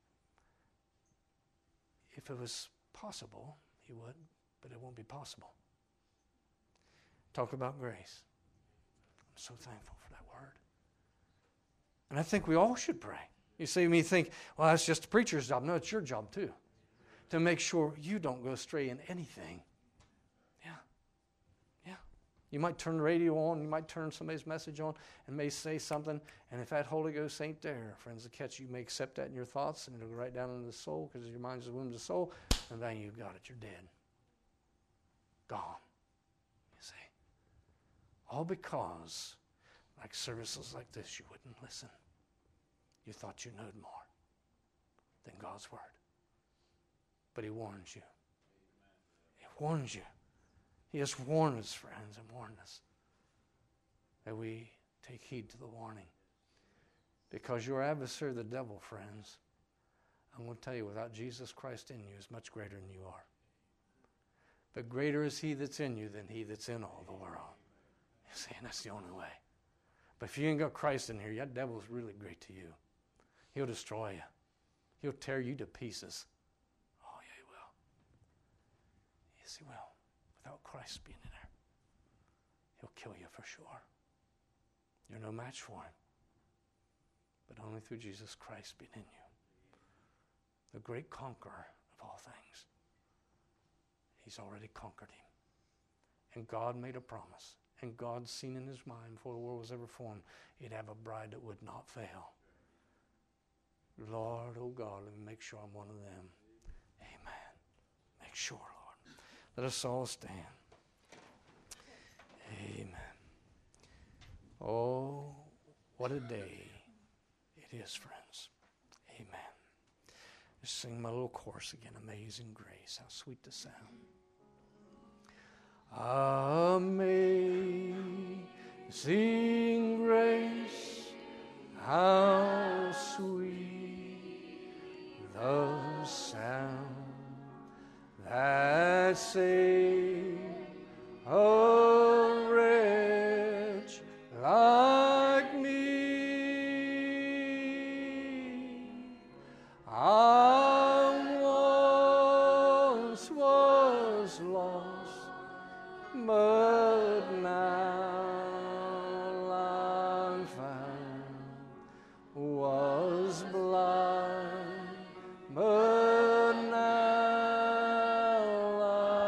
If it was possible, he would, but it won't be possible. Talk about grace. I'm so thankful for that word. And I think we all should pray. You see, when you think, well, that's just the preacher's job. No, it's your job too. To make sure you don't go astray in anything. Yeah. Yeah. You might turn the radio on, you might turn somebody's message on and may say something, and if that Holy Ghost ain't there, friends, to catch you, may accept that in your thoughts, and it'll go right down into the soul, because your mind's the womb of the soul, and then you've got it, you're dead. Gone. You see. All because, like services like this, you wouldn't listen. You thought you knowed more than God's word. But he warns you. He warns you. He has warned us, friends, and warned us that we take heed to the warning. Because your adversary, the devil, friends, I'm going to tell you, without Jesus Christ in you is much greater than you are. But greater is he that's in you than he that's in all the world. You see, and that's the only way. But if you ain't got Christ in here, that devil's really great to you. He'll destroy you. He'll tear you to pieces. Oh, yeah, he will. Yes, he will. Without Christ being in there. He'll kill you for sure. You're no match for him. But only through Jesus Christ being in you. The great conqueror of all things. He's already conquered him. And God made a promise. And God seen in his mind before the world was ever formed, he'd have a bride that would not fail. Lord, oh God, let me make sure I'm one of them. Amen. Make sure, Lord. Let us all stand. Amen. Oh, what a day it is, friends. Amen. Just sing my little chorus again. Amazing grace. How sweet the sound. Amazing grace. How sweet the sound that saved a wretch like me. I once was lost, but now I'm found. Was blind, but now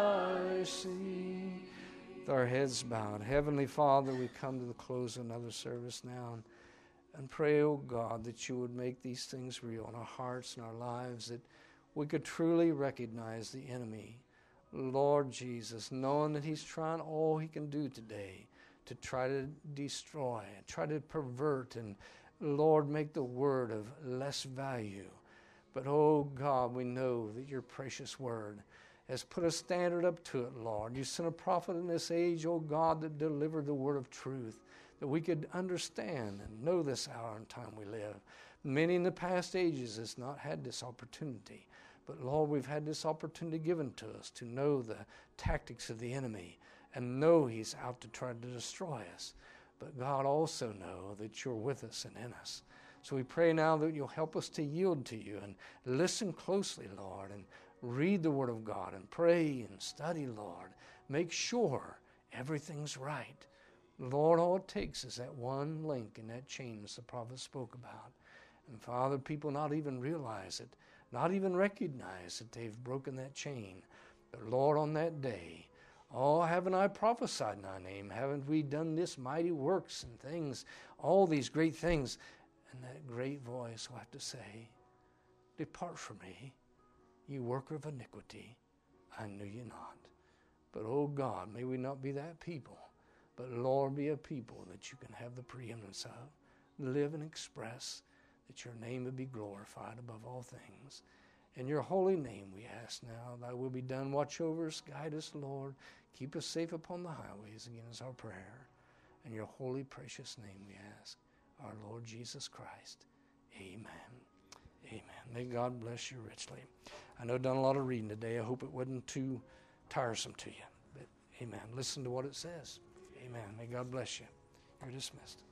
I see. With our heads bowed, Heavenly Father, we come to the close of another service now and pray, oh God, that you would make these things real in our hearts and our lives, that we could truly recognize the enemy, Lord Jesus, knowing that he's trying all he can do today to try to destroy, try to pervert, and Lord, make the word of less value. But, oh God, we know that your precious word has put a standard up to it, Lord. You sent a prophet in this age, oh God, that delivered the word of truth, that we could understand and know this hour and time we live. Many in the past ages has not had this opportunity. But, Lord, we've had this opportunity given to us to know the tactics of the enemy and know he's out to try to destroy us. But, God, also know that you're with us and in us. So we pray now that you'll help us to yield to you and listen closely, Lord, and read the Word of God and pray and study, Lord. Make sure everything's right. Lord, all it takes is that one link in that chain as the prophet spoke about. And, Father, people not even realize it, not even recognize that they've broken that chain. But, Lord, on that day, oh, haven't I prophesied in thy name? Haven't we done this mighty works and things, all these great things? And that great voice will have to say, depart from me, you worker of iniquity. I knew you not. But, oh God, may we not be that people, but, Lord, be a people that you can have the preeminence of, live and express, that your name would be glorified above all things. In your holy name we ask now, thy will be done. Watch over us, guide us, Lord. Keep us safe upon the highways, again is our prayer. In your holy, precious name we ask, our Lord Jesus Christ. Amen. Amen. May God bless you richly. I know I've done a lot of reading today. I hope it wasn't too tiresome to you. But amen. Listen to what it says. Amen. May God bless you. You're dismissed.